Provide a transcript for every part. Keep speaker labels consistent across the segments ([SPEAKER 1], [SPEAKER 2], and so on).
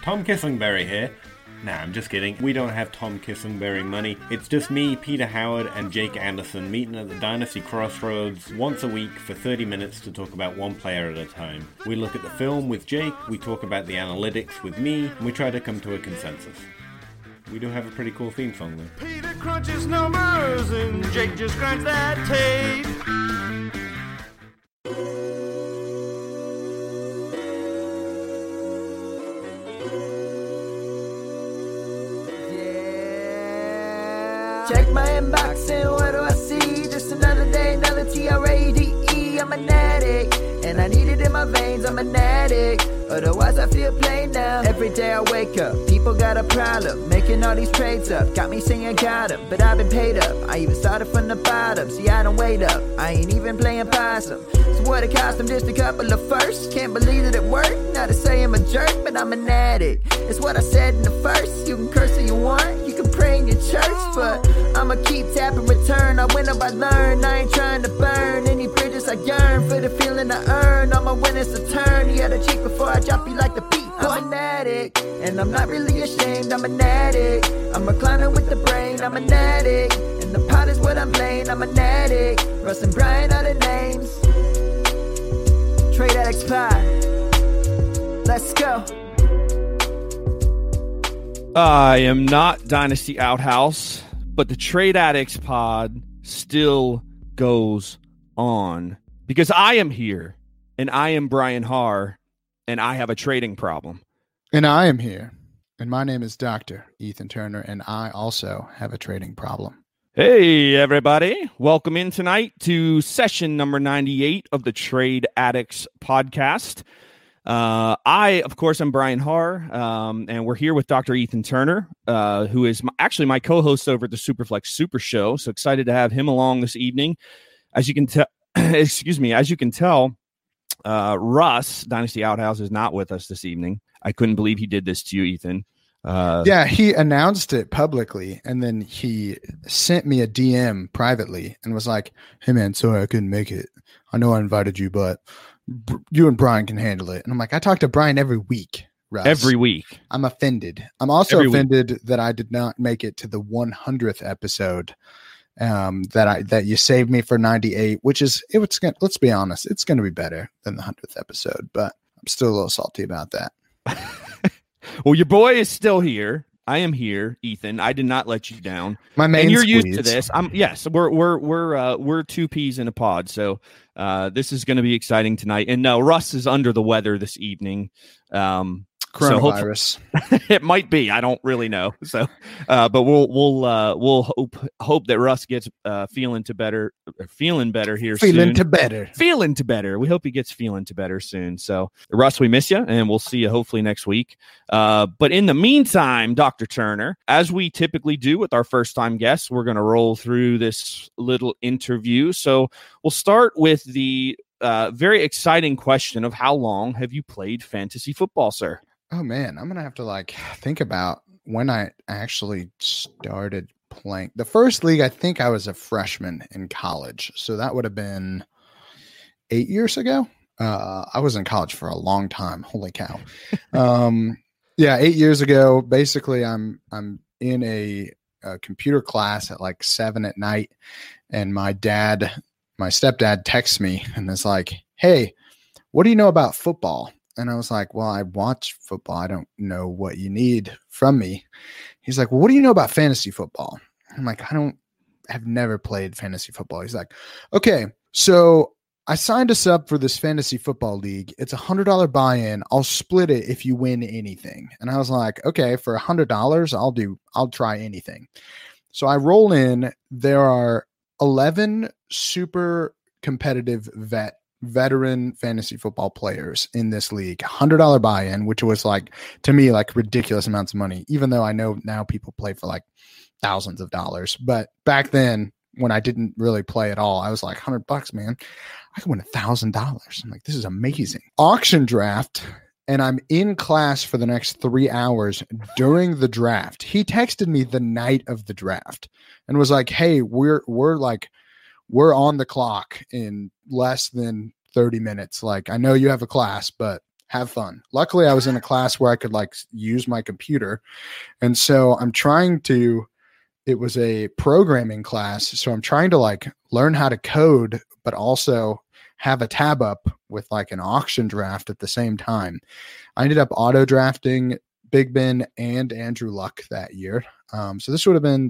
[SPEAKER 1] Tom Kissingberry here. Nah, I'm just kidding. We don't have Tom Kissingberry money. It's just me, Peter Howard, and Jake Anderson meeting at the Dynasty Crossroads once a week for 30 minutes to talk about one player at a time. We look at the film with Jake, we talk about the analytics with me, and we try to come to a consensus. We do have a pretty cool theme song though.
[SPEAKER 2] Peter crunches numbers and Jake just grinds that tape.
[SPEAKER 3] Check my inbox and what do I see? Just another day, another TRADE. I'm an addict, and I need it in my veins. I'm an addict, otherwise I feel plain now. Every day I wake up, people got a problem, making all these trades up. Got me singing got 'em, but I've been paid up. I even started from the bottom, see I don't wait up. I ain't even playing possum. So what it cost them, just a couple of firsts. Can't believe that it worked, not to say I'm a jerk, but I'm an addict. It's what I said in the first. You can curse if you want, you can pray in your church, but I'ma keep tapping return. I win up, I learn. I ain't trying to burn any bridges. I yearn for the feeling I earn. All my winners a turn. You gotta cheat before I drop you like the beat. I'm an addict, and I'm not really ashamed. I'm an addict. I'm reclining with the brain. I'm an addict, and the pot is what I'm playing. I'm an addict. Russ and Brian are the names. Trade Addicts Pod. Let's go.
[SPEAKER 4] I am not Dynasty Outhouse, but the Trade Addicts Pod still goes on because I am here, and I am Brian Haar, and I have a trading problem.
[SPEAKER 5] And I am here, and my name is Dr. Ethan Turner, and I also have a trading problem.
[SPEAKER 4] Hey, everybody. Welcome in tonight to session number 98 of the Trade Addicts Podcast. I, of course, am Brian Haar, and we're here with Dr. Ethan Turner, who is actually my co-host over at the Superflex Super Show. So excited to have him along this evening. As you can tell, Russ, Dynasty Outhouse, is not with us this evening. I couldn't believe he did this to you, Ethan.
[SPEAKER 5] Yeah, he announced it publicly, and then he sent me a DM privately and was like, "Hey, man, sorry I couldn't make it. I know I invited you, but you and Brian can handle it." And I'm like, I talk to Brian every week, Russ.
[SPEAKER 4] Every week.
[SPEAKER 5] I'm offended. I'm also offended that I did not make it to the 100th episode. That you saved me for 98, which is let's be honest, it's going to be better than the 100th episode, but I'm still a little salty about that.
[SPEAKER 4] Well, your boy is still here. I am here, Ethan. I did not let you down.
[SPEAKER 5] My main
[SPEAKER 4] and you're
[SPEAKER 5] squeeze.
[SPEAKER 4] used to this. Yes, we're two peas in a pod. So this is going to be exciting tonight. And no, Russ is under the weather this evening.
[SPEAKER 5] Coronavirus.
[SPEAKER 4] So it might be. I don't really know. So, but we'll hope that Russ gets feeling better here.
[SPEAKER 5] Feeling
[SPEAKER 4] to better. We hope he gets feeling to better soon. So, Russ, we miss you, and we'll see you hopefully next week. But in the meantime, Dr. Turner, as we typically do with our first time guests, we're going to roll through this little interview. So we'll start with the very exciting question of how long have you played fantasy football, sir?
[SPEAKER 5] Oh man, I'm going to have to think about when I actually started playing. The first league, I think I was a freshman in college. So that would have been 8 years ago. I was in college for a long time. Holy cow. Yeah, 8 years ago. Basically, I'm in a computer class at 7 at night, and my stepdad texts me and is like, "Hey, what do you know about football?" And I was like, "Well, I watch football. I don't know what you need from me." He's like, "Well, what do you know about fantasy football?" I'm like, I've never played fantasy football. He's like, "Okay, so I signed us up for this fantasy football league. It's $100 buy-in. I'll split it if you win anything." And I was like, "Okay, for $100, I'll try anything." So I roll in. There are 11 super competitive veteran fantasy football players in this league. $100 buy-in, which was to me ridiculous amounts of money, even though I know now people play for thousands of dollars. But back then, when I didn't really play at all, I was like, $100, man, I can win $1,000. I'm like, this is amazing. Auction draft. And I'm in class for the next 3 hours during the draft. He texted me the night of the draft and was like, "Hey, we're on the clock in less than 30 minutes. I know you have a class, but have fun. Luckily, I was in a class where I could like use my computer. And so it was a programming class. So I'm trying to like learn how to code, but also have a tab up with like an auction draft at the same time. I ended up auto drafting Big Ben and Andrew Luck that year. So this would have been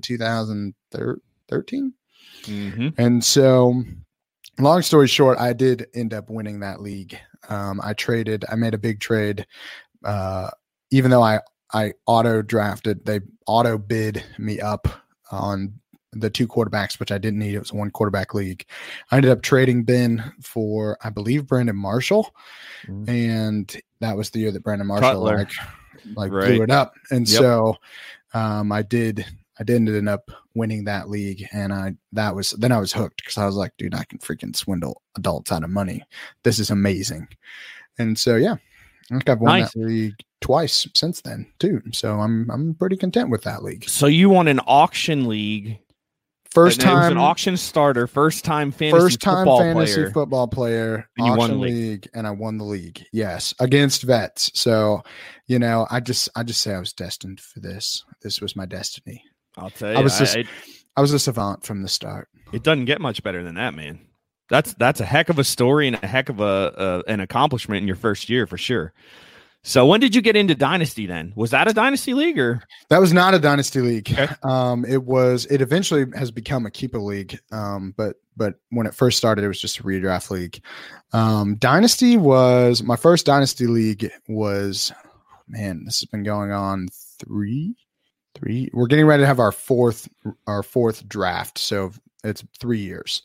[SPEAKER 5] 2013.
[SPEAKER 4] Mm-hmm.
[SPEAKER 5] And so long story short, I did end up winning that league. I made a big trade. Even though I auto drafted, they auto bid me up on the 2 quarterbacks, which I didn't need. It was a 1 quarterback league. I ended up trading Ben for, I believe, Brandon Marshall. And that was the year that Brandon Marshall like
[SPEAKER 4] right.
[SPEAKER 5] blew it up. And
[SPEAKER 4] Yep.
[SPEAKER 5] so I did end up winning that league. And I was hooked because I was like, dude, I can freaking swindle adults out of money. This is amazing. And so, yeah, I think I've won
[SPEAKER 4] Nice.
[SPEAKER 5] that league twice since then too. So I'm pretty content with that league.
[SPEAKER 4] So you won an auction league.
[SPEAKER 5] First
[SPEAKER 4] And it was
[SPEAKER 5] time
[SPEAKER 4] an auction starter, first time fantasy
[SPEAKER 5] football player,
[SPEAKER 4] And you won
[SPEAKER 5] auction
[SPEAKER 4] the league.
[SPEAKER 5] league, and I won the league. Yes, against vets. So, I just say I was destined for this. This was my destiny.
[SPEAKER 4] I'll tell you,
[SPEAKER 5] I was a savant from the start.
[SPEAKER 4] it doesn't get much better than that, man. That's a heck of a story and a heck of an accomplishment in your first year for sure. So when did you get into Dynasty then? Was that a Dynasty league or?
[SPEAKER 5] That was not a dynasty league.
[SPEAKER 4] Okay.
[SPEAKER 5] It eventually has become a keeper league. But when it first started, it was just a redraft league. Dynasty was my first dynasty league was, man, this has been going on three. We're getting ready to have our fourth draft. So it's 3 years,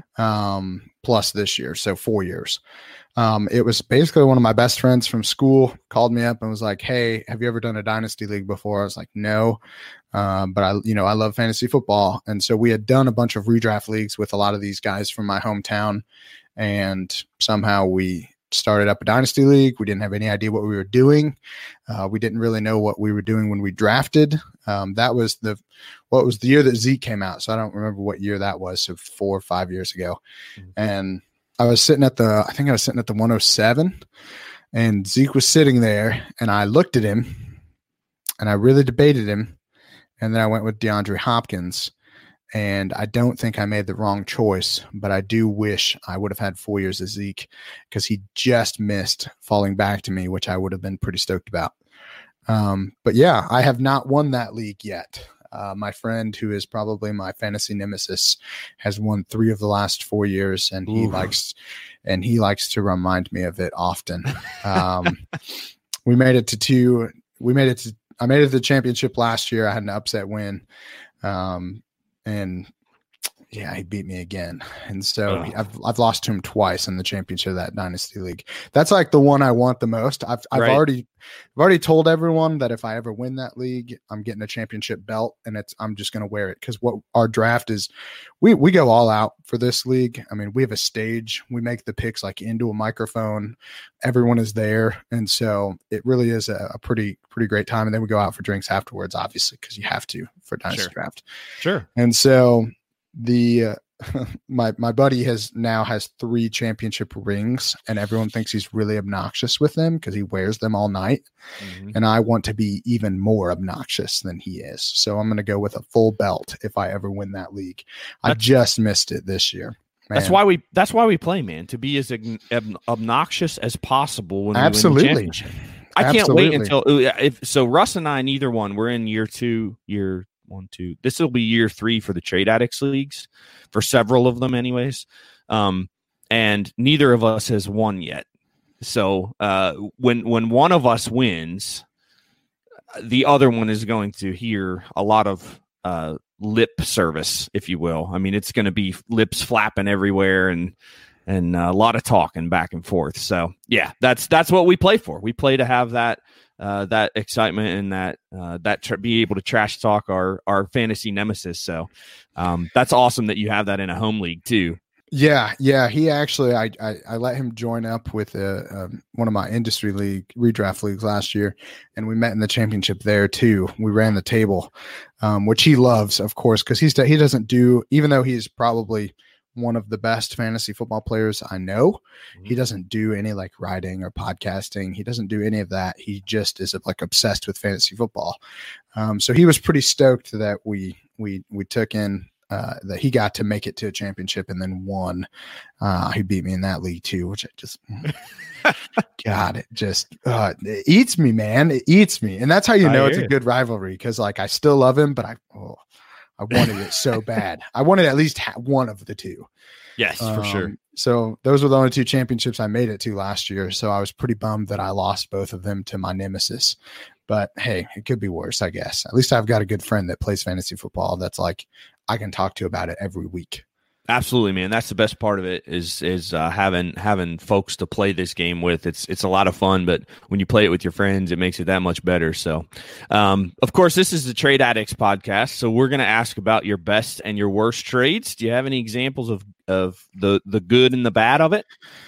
[SPEAKER 5] plus this year. So 4 years. It was basically one of my best friends from school called me up and was like, "Hey, have you ever done a dynasty league before?" I was like, "No." But I love fantasy football. And so we had done a bunch of redraft leagues with a lot of these guys from my hometown. And somehow we started up a dynasty league. We didn't have any idea what we were doing. We didn't really know what we were doing when we drafted. That was the year that Zeke came out. So I don't remember what year that was. So 4 or 5 years ago. Mm-hmm. And I was sitting at the 107 and Zeke was sitting there and I looked at him and I really debated him. And then I went with DeAndre Hopkins. And I don't think I made the wrong choice, but I do wish I would have had 4 years of Zeke because he just missed falling back to me, which I would have been pretty stoked about. But yeah, I have not won that league yet. My friend, who is probably my fantasy nemesis, has won 3 of the last 4 years, and he likes to remind me of it often. We made it to 2. I made it to the championship last year. I had an upset win. And yeah, he beat me again. And so I've lost to him twice in the championship of that dynasty league. That's like the one I want the most. I've already told everyone that if I ever win that league, I'm getting a championship belt and I'm just going to wear it. Cause what our draft is, we go all out for this league. I mean, we have a stage, we make the picks like into a microphone. Everyone is there. And so it really is a pretty great time. And then we go out for drinks afterwards, obviously, cause you have to for dynasty draft.
[SPEAKER 4] Sure.
[SPEAKER 5] And so my buddy has 3 championship rings and everyone thinks he's really obnoxious with them because he wears them all night. Mm-hmm. And I want to be even more obnoxious than he is. So I'm going to go with a full belt if I ever win that league. I just missed it this year. Man.
[SPEAKER 4] That's why we play, man, to be as obnoxious as possible when
[SPEAKER 5] Absolutely.
[SPEAKER 4] We win the championship. I can't wait until Russ and I, neither one, we're in year 2, year 1, 2. This will be year 3 for the Trade Addicts leagues, for several of them, anyways. And neither of us has won yet. So when one of us wins, the other one is going to hear a lot of lip service, if you will. I mean, it's going to be lips flapping everywhere and a lot of talking back and forth. So yeah, that's what we play for. We play to have that excitement and be able to trash talk our fantasy nemesis. So that's awesome that you have that in a home league too.
[SPEAKER 5] Yeah. He actually, I let him join up with one of my industry league redraft leagues last year, and we met in the championship there too. We ran the table, which he loves, of course, because he doesn't do, even though he's probably one of the best fantasy football players I know.
[SPEAKER 4] Mm-hmm.
[SPEAKER 5] He doesn't do any like writing or podcasting. He doesn't do any of that. He just is like obsessed with fantasy football. So he was pretty stoked that we took in that he got to make it to a championship and then won. He beat me in that league too, which I just, God, it just it eats me, man. It eats me. And that's how you know it's a good rivalry, because like I still love him, but I wanted it so bad. I wanted at least one of the two.
[SPEAKER 4] Yes, for sure.
[SPEAKER 5] So those were the only two championships I made it to last year. So I was pretty bummed that I lost both of them to my nemesis. But hey, it could be worse, I guess. At least I've got a good friend that plays fantasy football that's like I can talk to about it every week.
[SPEAKER 4] Absolutely, man. That's the best part of it is having folks to play this game with. It's a lot of fun, but when you play it with your friends, it makes it that much better. So, of course, this is the Trade Addicts podcast. So we're going to ask about your best and your worst trades. Do you have any examples of the good and the bad of it?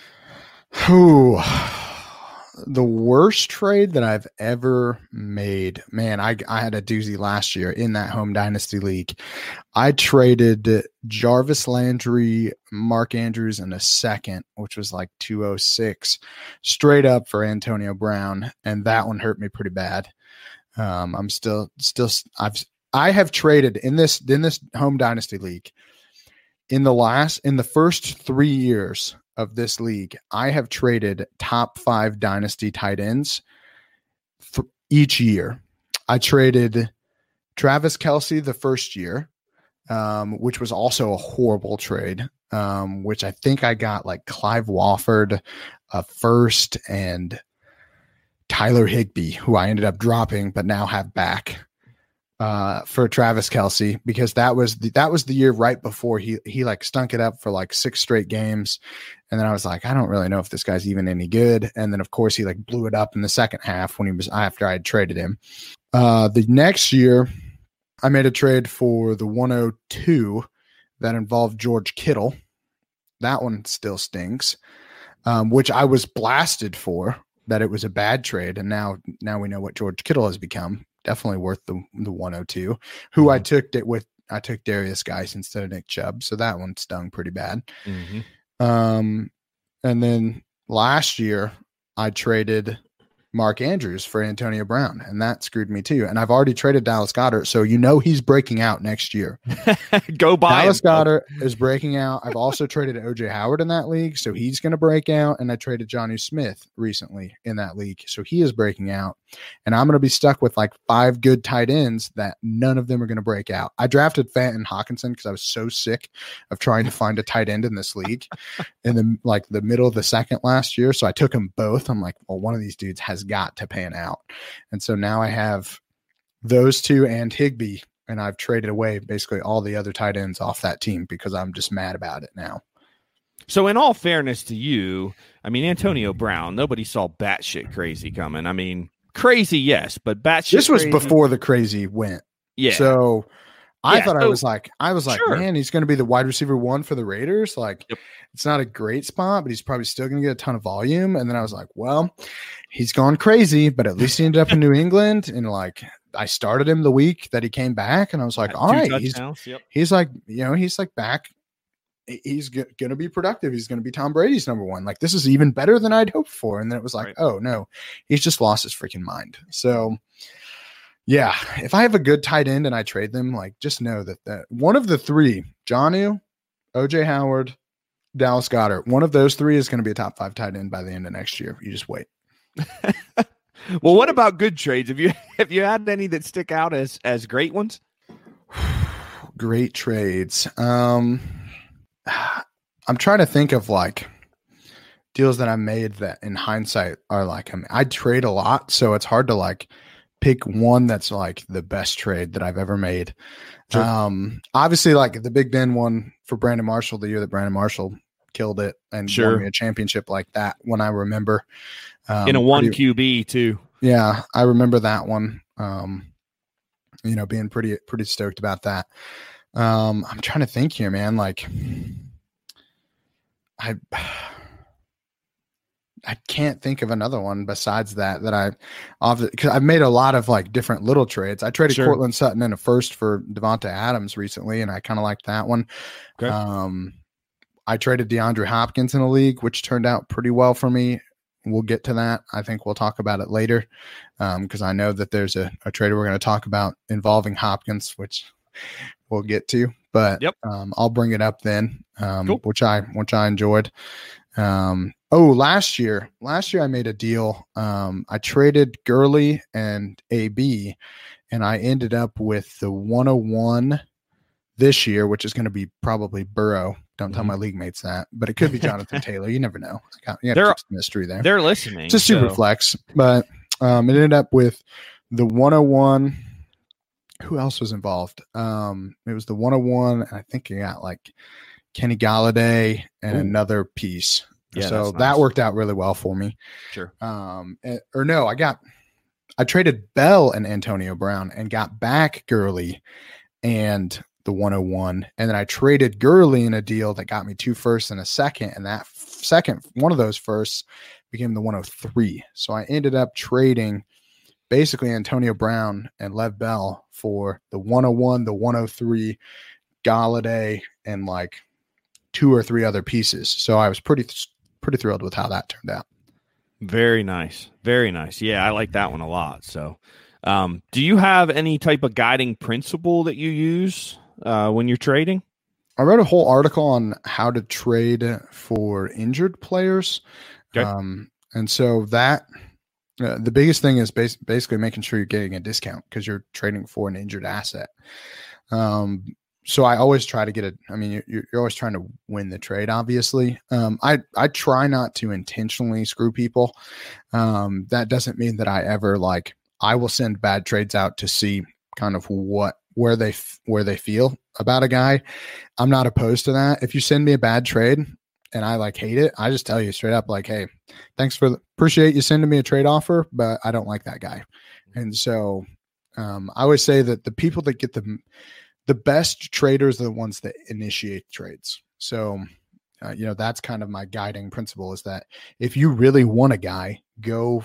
[SPEAKER 5] The worst trade that I've ever made, man, I had a doozy last year in that home dynasty league. I traded Jarvis Landry, Mark Andrews, and a second, which was like 206, straight up for Antonio Brown, and that one hurt me pretty bad. I have traded in this home dynasty league in the first 3 years of this league, I have traded top 5 dynasty tight ends each year. I traded Travis Kelce the first year, which was also a horrible trade, which I think I got like Clive Wofford, a first, and Tyler Higbee, who I ended up dropping but now have back. For Travis Kelce, because that was the year right before he like stunk it up for like 6 straight games. And then I was like, I don't really know if this guy's even any good. And then of course he like blew it up in the second half after I had traded him. The next year I made a trade for the 102 that involved George Kittle. That one still stinks, which I was blasted for that it was a bad trade. And now we know what George Kittle has become. Definitely worth the 102, who I took Darius Geis instead of Nick Chubb. So that one stung pretty bad.
[SPEAKER 4] Mm-hmm.
[SPEAKER 5] And then last year I traded Mark Andrews for Antonio Brown, and that screwed me too. And I've already traded Dallas Goedert. So, he's breaking out next year.
[SPEAKER 4] Go buy
[SPEAKER 5] Dallas
[SPEAKER 4] him.
[SPEAKER 5] Goedert is breaking out. I've also traded OJ Howard in that league. So he's going to break out. And I traded Jonnu Smith recently in that league. So he is breaking out. And I'm going to be stuck with like 5 good tight ends that none of them are going to break out. I drafted Fenton Hawkinson because I was so sick of trying to find a tight end in this league in the middle of the second last year. So I took them both. I'm like, well, one of these dudes has got to pan out. And so now I have those two and Higbee, and I've traded away basically all the other tight ends off that team because I'm just mad about it now.
[SPEAKER 4] So in all fairness to you, Antonio Brown, nobody saw batshit crazy coming. Crazy, yes, but batshit.
[SPEAKER 5] This was
[SPEAKER 4] crazy,
[SPEAKER 5] before the crazy went.
[SPEAKER 4] Yeah.
[SPEAKER 5] So I was like,
[SPEAKER 4] sure.
[SPEAKER 5] man, he's going to be the wide receiver 1 for the Raiders. Like,
[SPEAKER 4] yep.
[SPEAKER 5] It's not a great spot, but he's probably still going to get a ton of volume. And then I was like, well, he's gone crazy, but at least he ended up in New England. And like, I started him the week that he came back, and I was like, all right, he's like, he's like back. He's going to be productive. He's going to be Tom Brady's number 1. Like, this is even better than I'd hoped for. And then it was like, oh no, he's just lost his freaking mind. So yeah, if I have a good tight end and I trade them, like, just know that one of the 3, Jonnu, OJ Howard, Dallas Goedert, one of those 3 is going to be a top 5 tight end by the end of next year. You just wait.
[SPEAKER 4] Well, what about good trades? Have you had any that stick out as great ones?
[SPEAKER 5] Great trades. I'm trying to think of like deals that I made that in hindsight are like, I trade a lot, so it's hard to like pick one that's like the best trade that I've ever made. Sure. Obviously like the Big Ben one for Brandon Marshall, the year that Brandon Marshall killed it and won me a championship like that one, I remember.
[SPEAKER 4] In a 1 QB too. Yeah,
[SPEAKER 5] I remember that one. Being pretty stoked about that. I'm trying to think here, man. Like, I can't think of another one besides that because I've made a lot of like different little trades. I traded Cortland Sutton in a first for Devonta Adams recently, and I kind of like that one. Okay. I traded DeAndre Hopkins in a league, which turned out pretty well for me. We'll get to that. I think we'll talk about it later because I know that there's a trade we're going to talk about involving Hopkins, which we'll get to. But I'll bring it up then,
[SPEAKER 4] Cool.
[SPEAKER 5] which I enjoyed. Last year I made a deal. I traded Gurley and AB, and I ended up with the 101 this year, which is going to be probably Burrow. Don't tell my league mates that, but it could be Jonathan Taylor. You never know. You got to mystery there.
[SPEAKER 4] They're listening.
[SPEAKER 5] It's a super flex, but it ended up with the 101. Who else was involved? It was the 101, and I think you got like Kenny Galladay and another piece.
[SPEAKER 4] Yeah,
[SPEAKER 5] so
[SPEAKER 4] nice.
[SPEAKER 5] that worked out really well for me.
[SPEAKER 4] Sure.
[SPEAKER 5] I traded Bell and Antonio Brown and got back Gurley and the 101. And then I traded Gurley in a deal that got me 2 firsts and a second. And that second, one of those firsts became the 103. So I ended up trading basically Antonio Brown and Lev Bell for the 101, the 103, Galladay, and like 2 or 3 other pieces. So I was pretty thrilled with how that turned out.
[SPEAKER 4] Very nice. Very nice. Yeah, I like that one a lot. So do you have any type of guiding principle that you use when you're trading?
[SPEAKER 5] I wrote a whole article on how to trade for injured players.
[SPEAKER 4] Okay.
[SPEAKER 5] And so that the biggest thing is basically making sure you're getting a discount because you're trading for an injured asset. So I always try to get you're always trying to win the trade, obviously. I try not to intentionally screw people. That doesn't mean that I will send bad trades out to see kind of where they feel about a guy. I'm not opposed to that. If you send me a bad trade and I hate it, I just tell you straight up hey, appreciate you sending me a trade offer, but I don't like that guy. And so I always say that the people that get the best traders are the ones that initiate trades. So, that's kind of my guiding principle is that if you really want a guy, go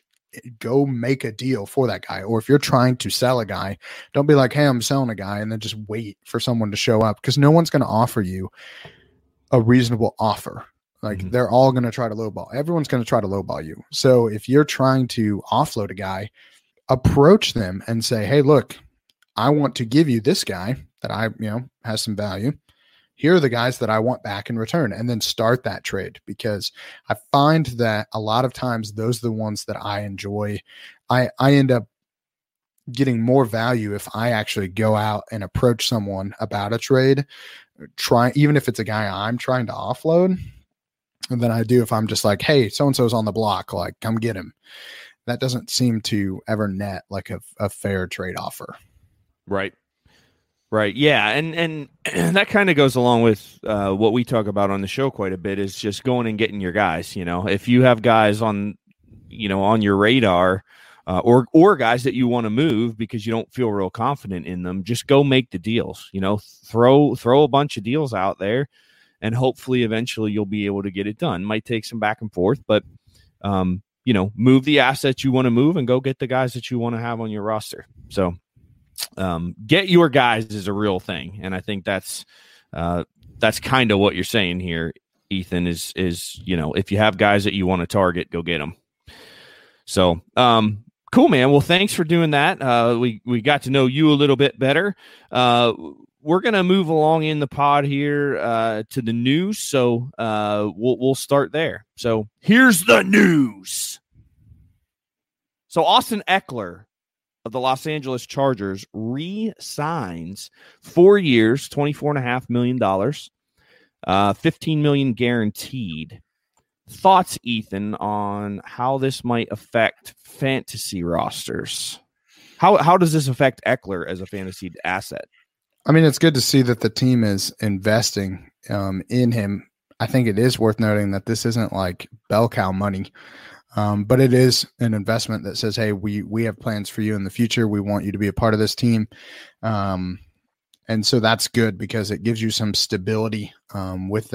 [SPEAKER 5] make a deal for that guy. Or if you're trying to sell a guy, don't be like, hey, I'm selling a guy, and then just wait for someone to show up because no one's going to offer you a reasonable offer. They're all going to try to lowball. Everyone's going to try to lowball you. So if you're trying to offload a guy, approach them and say, hey, look, I want to give you this guy that has some value. Here are the guys that I want back in return, and then start that trade because I find that a lot of times those are the ones that I enjoy. I end up getting more value if I actually go out and approach someone about a trade, even if it's a guy I'm trying to offload, and then I do if I'm just like, hey, so-and-so's on the block, come get him. That doesn't seem to ever net a fair trade offer.
[SPEAKER 4] Right. Yeah. And that kind of goes along with what we talk about on the show quite a bit is just going and getting your guys. If you have guys on your radar or guys that you want to move because you don't feel real confident in them, just go make the deals, throw a bunch of deals out there and hopefully eventually you'll be able to get it done. Might take some back and forth, but move the assets you want to move and go get the guys that you want to have on your roster. So, get your guys is a real thing. And I think that's kind of what you're saying here, Ethan, is, if you have guys that you want to target, go get them. So, cool, man. Well, thanks for doing that. We got to know you a little bit better. We're going to move along in the pod here, to the news. So, we'll start there. So here's the news. So Austin Eckler of the Los Angeles Chargers re-signs 4 years, $24.5 million, $15 million guaranteed. Thoughts, Ethan, on how this might affect fantasy rosters? How does this affect Eckler as a fantasy asset?
[SPEAKER 5] I mean, it's good to see that the team is investing in him. I think it is worth noting that this isn't like bell cow money. But it is an investment that says, hey, we have plans for you in the future. We want you to be a part of this team. And so that's good because it gives you some stability with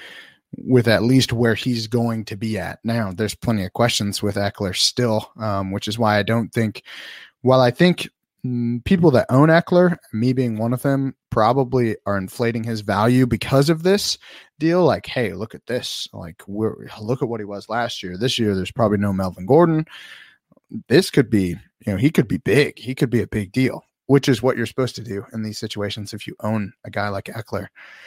[SPEAKER 5] at least where he's going to be at. Now, there's plenty of questions with Eckler still, which is why I don't think, while I think people that own Eckler, me being one of them, probably are inflating his value because of this deal. Like, hey, look at this. Like, look at what he was last year. This year, there's probably no Melvin Gordon. This could be, he could be big. He could be a big deal, which is what you're supposed to do in these situations if you own a guy like Eckler.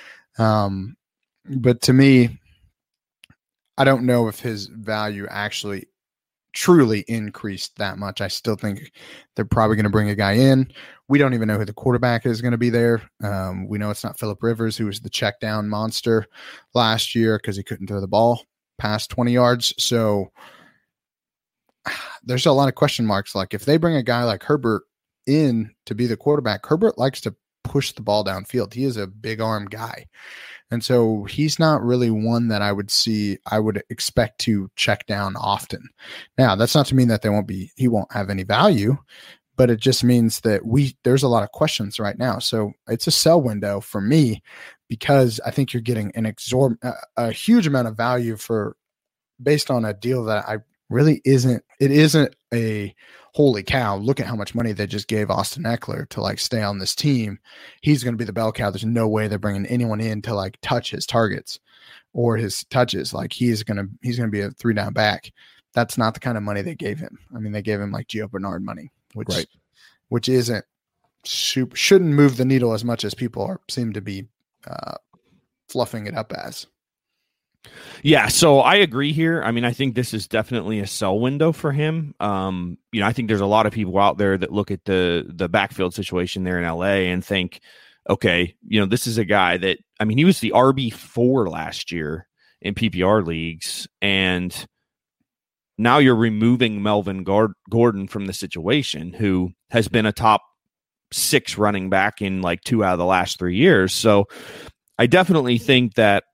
[SPEAKER 5] But to me, I don't know if his value actually truly increased that much. I still think they're probably going to bring a guy in. We don't even know who the quarterback is going to be there. We know it's not Phillip Rivers, who was the check down monster last year because he couldn't throw the ball past 20 yards. So there's a lot of question marks. Like, if they bring a guy like Herbert in to be the quarterback, Herbert likes to push the ball downfield. He is a big arm guy. And so he's not really one that I would expect to check down often. Now, that's not to mean that he won't have any value, but it just means that there's a lot of questions right now. So it's a sell window for me, because I think you're getting a huge amount of value based on a deal that isn't a holy cow, look at how much money they just gave Austin Eckler to stay on this team. He's going to be the bell cow. There's no way they're bringing anyone in to touch his targets or his touches. He's going to be a 3-down back. That's not the kind of money they gave him. I mean, they gave him Gio Bernard money, which isn't shouldn't move the needle as much as people seem to be fluffing it up as.
[SPEAKER 4] Yeah, so I agree here. I mean, I think this is definitely a sell window for him. I think there's a lot of people out there that look at the backfield situation there in LA and think, okay, this is a guy that, I mean, he was the RB4 last year in PPR leagues, and now you're removing Melvin Gordon from the situation, who has been a top 6 running back in 2 out of the last 3 years. So I definitely think that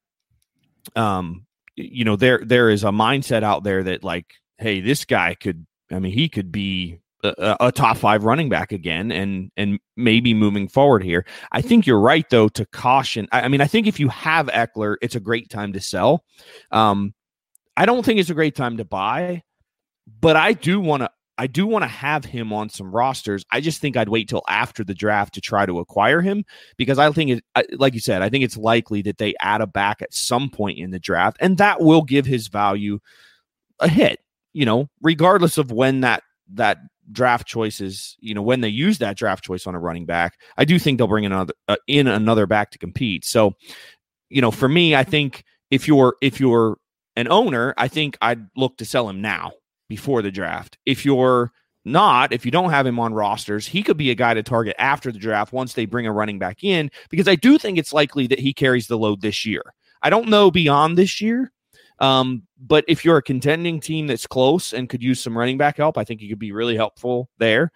[SPEAKER 4] there is a mindset out there that hey, this guy he could be a top 5 running back again, and maybe moving forward here. I think you're right, though, to caution. I think if you have Eckler, it's a great time to sell. I don't think it's a great time to buy, but I do want to have him on some rosters. I just think I'd wait till after the draft to try to acquire him, because I think like you said, I think it's likely that they add a back at some point in the draft, and that will give his value a hit, regardless of when that draft choice is, when they use that draft choice on a running back. I do think they'll bring another back to compete. So, for me, I think if you're an owner, I think I'd look to sell him now, before the draft. If you don't have him on rosters, he could be a guy to target after the draft once they bring a running back in, because I do think it's likely that he carries the load this year. I don't know beyond this year, but if you're a contending team that's close and could use some running back help, I think he could be really helpful there.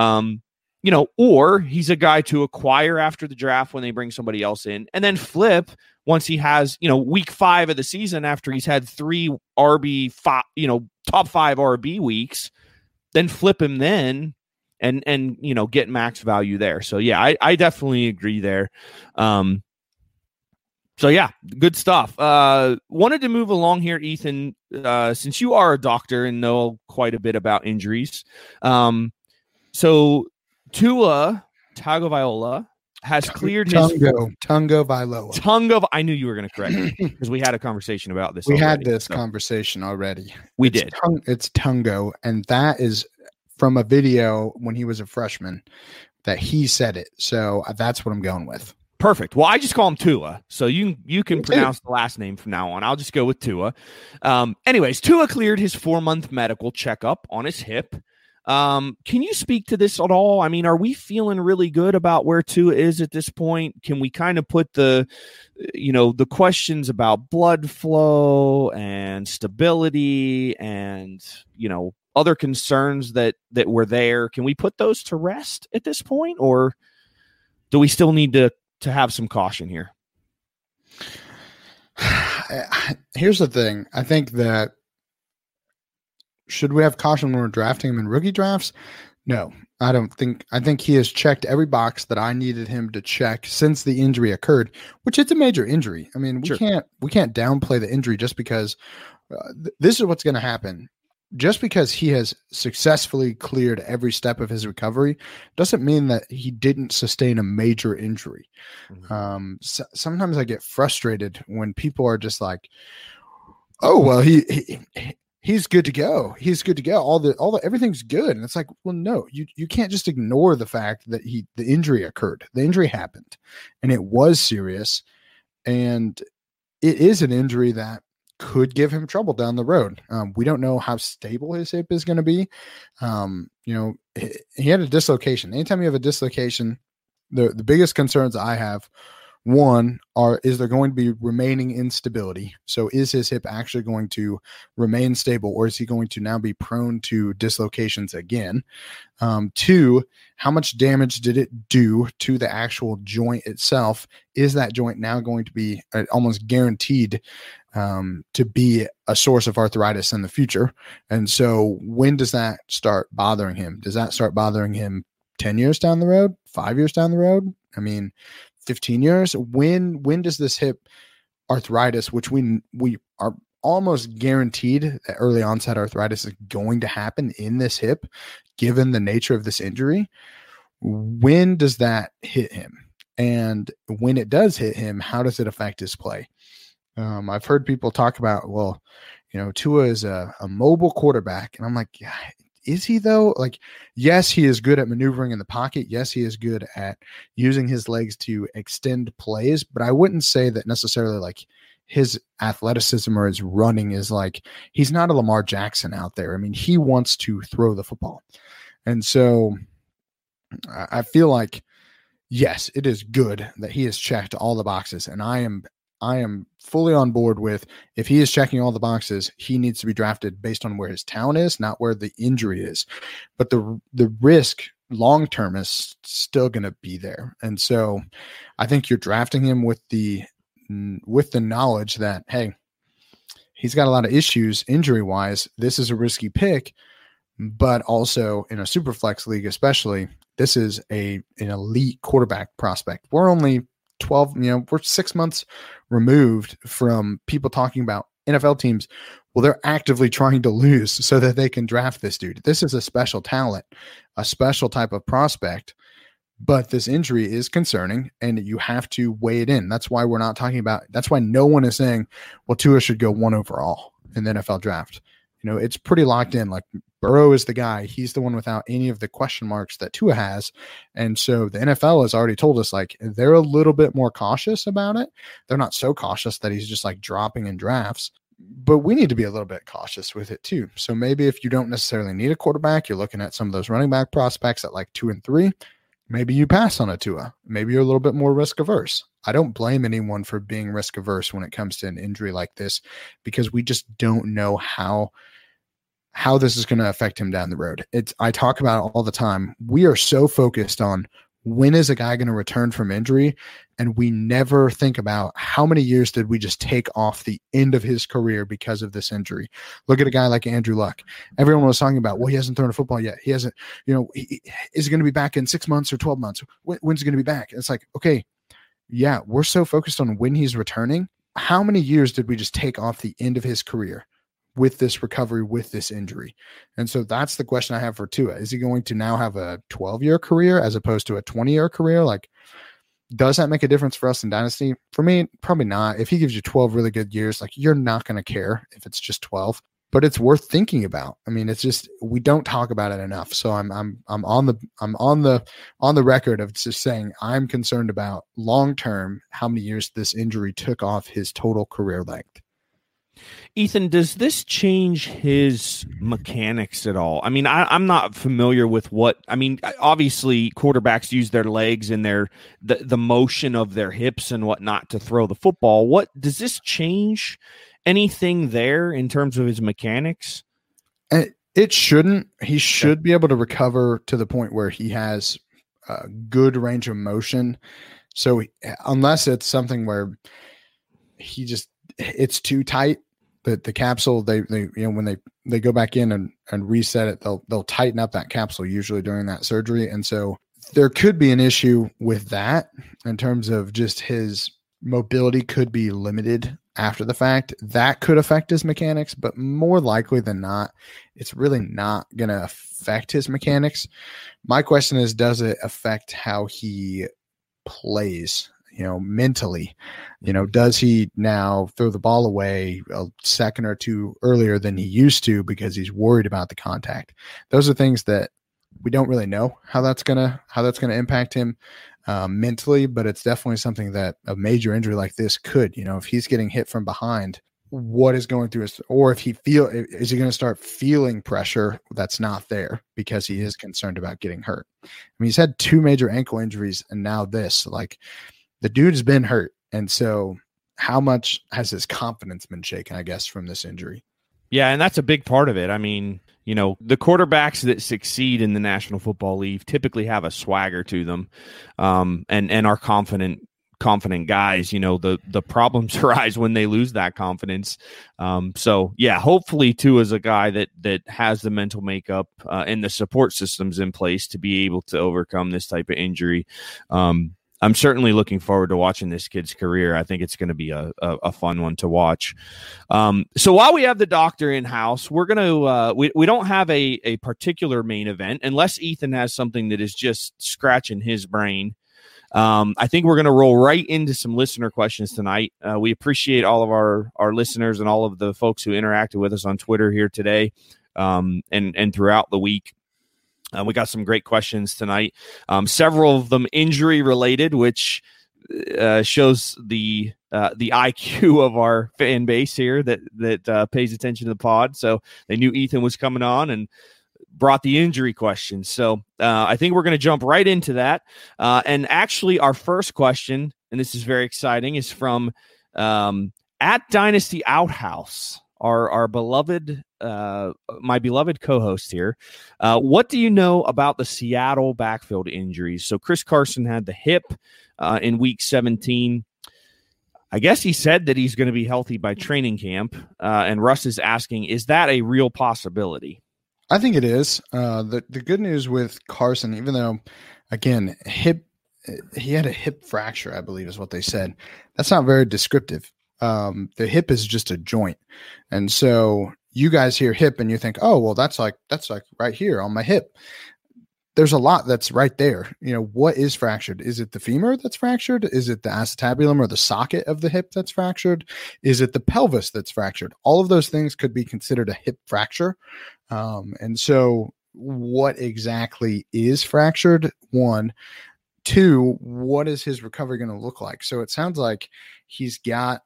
[SPEAKER 4] Or he's a guy to acquire after the draft when they bring somebody else in, and then flip once he has, week 5 of the season, after he's had 3 RB5, top 5 RB weeks, then flip him then and get max value there. So yeah, I definitely agree there. So yeah, good stuff. Wanted to move along here, Ethan, since you are a doctor and know quite a bit about injuries. So Tua Tagovailoa has cleared his
[SPEAKER 5] Tungo Vailoa.
[SPEAKER 4] I knew you were going to correct me because we had a conversation about this.
[SPEAKER 5] We had this conversation already.
[SPEAKER 4] We did.
[SPEAKER 5] It's Tungo, and that is from a video when he was a freshman that he said it. So that's what I'm going with.
[SPEAKER 4] Perfect. Well, I just call him Tua, so you can pronounce the last name from now on. I'll just go with Tua. Anyways, Tua cleared his 4-month medical checkup on his hip. Can you speak to this at all? I mean, are we feeling really good about where Tua is at this point? Can we kind of put the questions about blood flow and stability and, other concerns that were there, can we put those to rest at this point, or do we still need to have some caution here?
[SPEAKER 5] Here's the thing. I think that should we have caution when we're drafting him in rookie drafts? No, I don't think. I think he has checked every box that I needed him to check since the injury occurred, which it's a major injury. I mean, we can't downplay the injury just because this is what's going to happen. just because he has successfully cleared every step of his recovery doesn't mean that he didn't sustain a major injury. Sometimes I get frustrated when people are just like, oh, well, he's good to go. He's good to go. All the everything's good. And it's like, well, no, you can't just ignore the fact that the injury occurred. The injury happened and it was serious. And it is an injury that could give him trouble down the road. We don't know how stable his hip is going to be. He had a dislocation. Anytime you have a dislocation, the biggest concerns I have, one, is there going to be remaining instability? So is his hip actually going to remain stable, or is he going to now be prone to dislocations again? Two, how much damage did it do to the actual joint itself? Is that joint now going to be almost guaranteed to be a source of arthritis in the future? And so when does that start bothering him? Does that start bothering him 10 years down the road, 5 years down the road? 15 years? When does this hip arthritis, which we are almost guaranteed that early onset arthritis is going to happen in this hip, given the nature of this injury, when does that hit him? And when it does hit him, how does it affect his play? I've heard people talk about, well, Tua is a mobile quarterback. And I'm like, yeah, is he though? Like, yes, he is good at maneuvering in the pocket. Yes, he is good at using his legs to extend plays, but I wouldn't say that necessarily like his athleticism or his running is like, he's not a Lamar Jackson out there. He wants to throw the football. And so I feel like, yes, it is good that he has checked all the boxes. And I am fully on board with, if he is checking all the boxes, he needs to be drafted based on where his talent is, not where the injury is. But the risk long-term is still going to be there. And so I think you're drafting him with the knowledge that, hey, he's got a lot of issues injury-wise. This is a risky pick, but also in a super flex league, especially, this is an elite quarterback prospect. We're only 12, we're 6 months removed from people talking about NFL teams. Well, they're actively trying to lose so that they can draft this dude. This is a special talent, a special type of prospect, but this injury is concerning and you have to weigh it in. That's why that's why no one is saying, well, Tua should go 1 overall in the NFL draft. It's pretty locked in. Like, Burrow is the guy. He's the one without any of the question marks that Tua has. And so the NFL has already told us, like, they're a little bit more cautious about it. They're not so cautious that he's just like dropping in drafts, but we need to be a little bit cautious with it too. So maybe if you don't necessarily need a quarterback, you're looking at some of those running back prospects at like 2 and 3. Maybe you pass on a Tua. Maybe you're a little bit more risk averse. I don't blame anyone for being risk averse when it comes to an injury like this, because we just don't know how this is going to affect him down the road. I talk about it all the time. We are so focused on when is a guy going to return from injury, and we never think about how many years did we just take off the end of his career because of this injury. Look at a guy like Andrew Luck. Everyone was talking about, well, he hasn't thrown a football yet. He hasn't, is he going to be back in 6 months or 12 months? When's he going to be back? And it's like, okay, yeah, we're so focused on when he's returning. How many years did we just take off the end of his career with this recovery, with this injury? And so that's the question I have for Tua. Is he going to now have a 12-year career as opposed to a 20-year career? Like, does that make a difference for us in Dynasty? For me, probably not. If he gives you 12 really good years, like, you're not going to care if it's just 12, but it's worth thinking about. It's just, we don't talk about it enough. So I'm on the record of just saying I'm concerned about long-term how many years this injury took off his total career length.
[SPEAKER 4] Ethan, does this change his mechanics at all? I'm not familiar with obviously quarterbacks use their legs and the motion of their hips and whatnot to throw the football. What does this change anything there in terms of his mechanics?
[SPEAKER 5] It shouldn't. He should be able to recover to the point where he has a good range of motion. So unless it's something where it's too tight, the capsule, they when they go back in and reset it, they'll tighten up that capsule usually during that surgery. And so there could be an issue with that in terms of just his mobility could be limited after the fact, that could affect his mechanics, but more likely than not, it's really not going to affect his mechanics. My question is, does it affect how he plays, mentally? Does he now throw the ball away a second or two earlier than he used to because he's worried about the contact? Those are things that we don't really know how that's gonna impact him mentally, but it's definitely something that a major injury like this could, if he's getting hit from behind, what is going through his, or is he going to start feeling pressure that's not there because he is concerned about getting hurt? I mean, he's had 2 major ankle injuries and now this, like, the dude's been hurt. And so how much has his confidence been shaken, I guess, from this injury?
[SPEAKER 4] Yeah. And that's a big part of it. I mean, the quarterbacks that succeed in the National Football League typically have a swagger to them, and are confident guys. The problems arise when they lose that confidence. So yeah, hopefully Tua is a guy that has the mental makeup and the support systems in place to be able to overcome this type of injury. I'm certainly looking forward to watching this kid's career. I think it's going to be a fun one to watch. So while we have the doctor in house, we're going to, we don't have a particular main event unless Ethan has something that is just scratching his brain. I think we're going to roll right into some listener questions tonight. We appreciate all of our listeners and all of the folks who interacted with us on Twitter here today, and throughout the week. We got some great questions tonight. Several of them injury related, which shows the IQ of our fan base here that pays attention to the pod. So they knew Ethan was coming on and brought the injury questions. So I think we're going to jump right into that. And actually, our first question, and this is very exciting, is from at Dynasty Outhouse. Our beloved, my beloved co-host here. What do you know about the Seattle backfield injuries? So Chris Carson had the hip in week 17. I guess he said that he's going to be healthy by training camp. And Russ is asking, is that a real possibility?
[SPEAKER 5] I think it is. The good news with Carson, even though, again, he had a hip fracture, I believe is what they said. That's not very descriptive. The hip is just a joint. And so you guys hear hip and you think, oh, well, that's like right here on my hip. There's a lot that's right there. What is fractured? Is it the femur that's fractured? Is it the acetabulum or the socket of the hip that's fractured? Is it the pelvis that's fractured? All of those things could be considered a hip fracture. And so what exactly is fractured? 1, 2, what is his recovery going to look like? So it sounds like he's got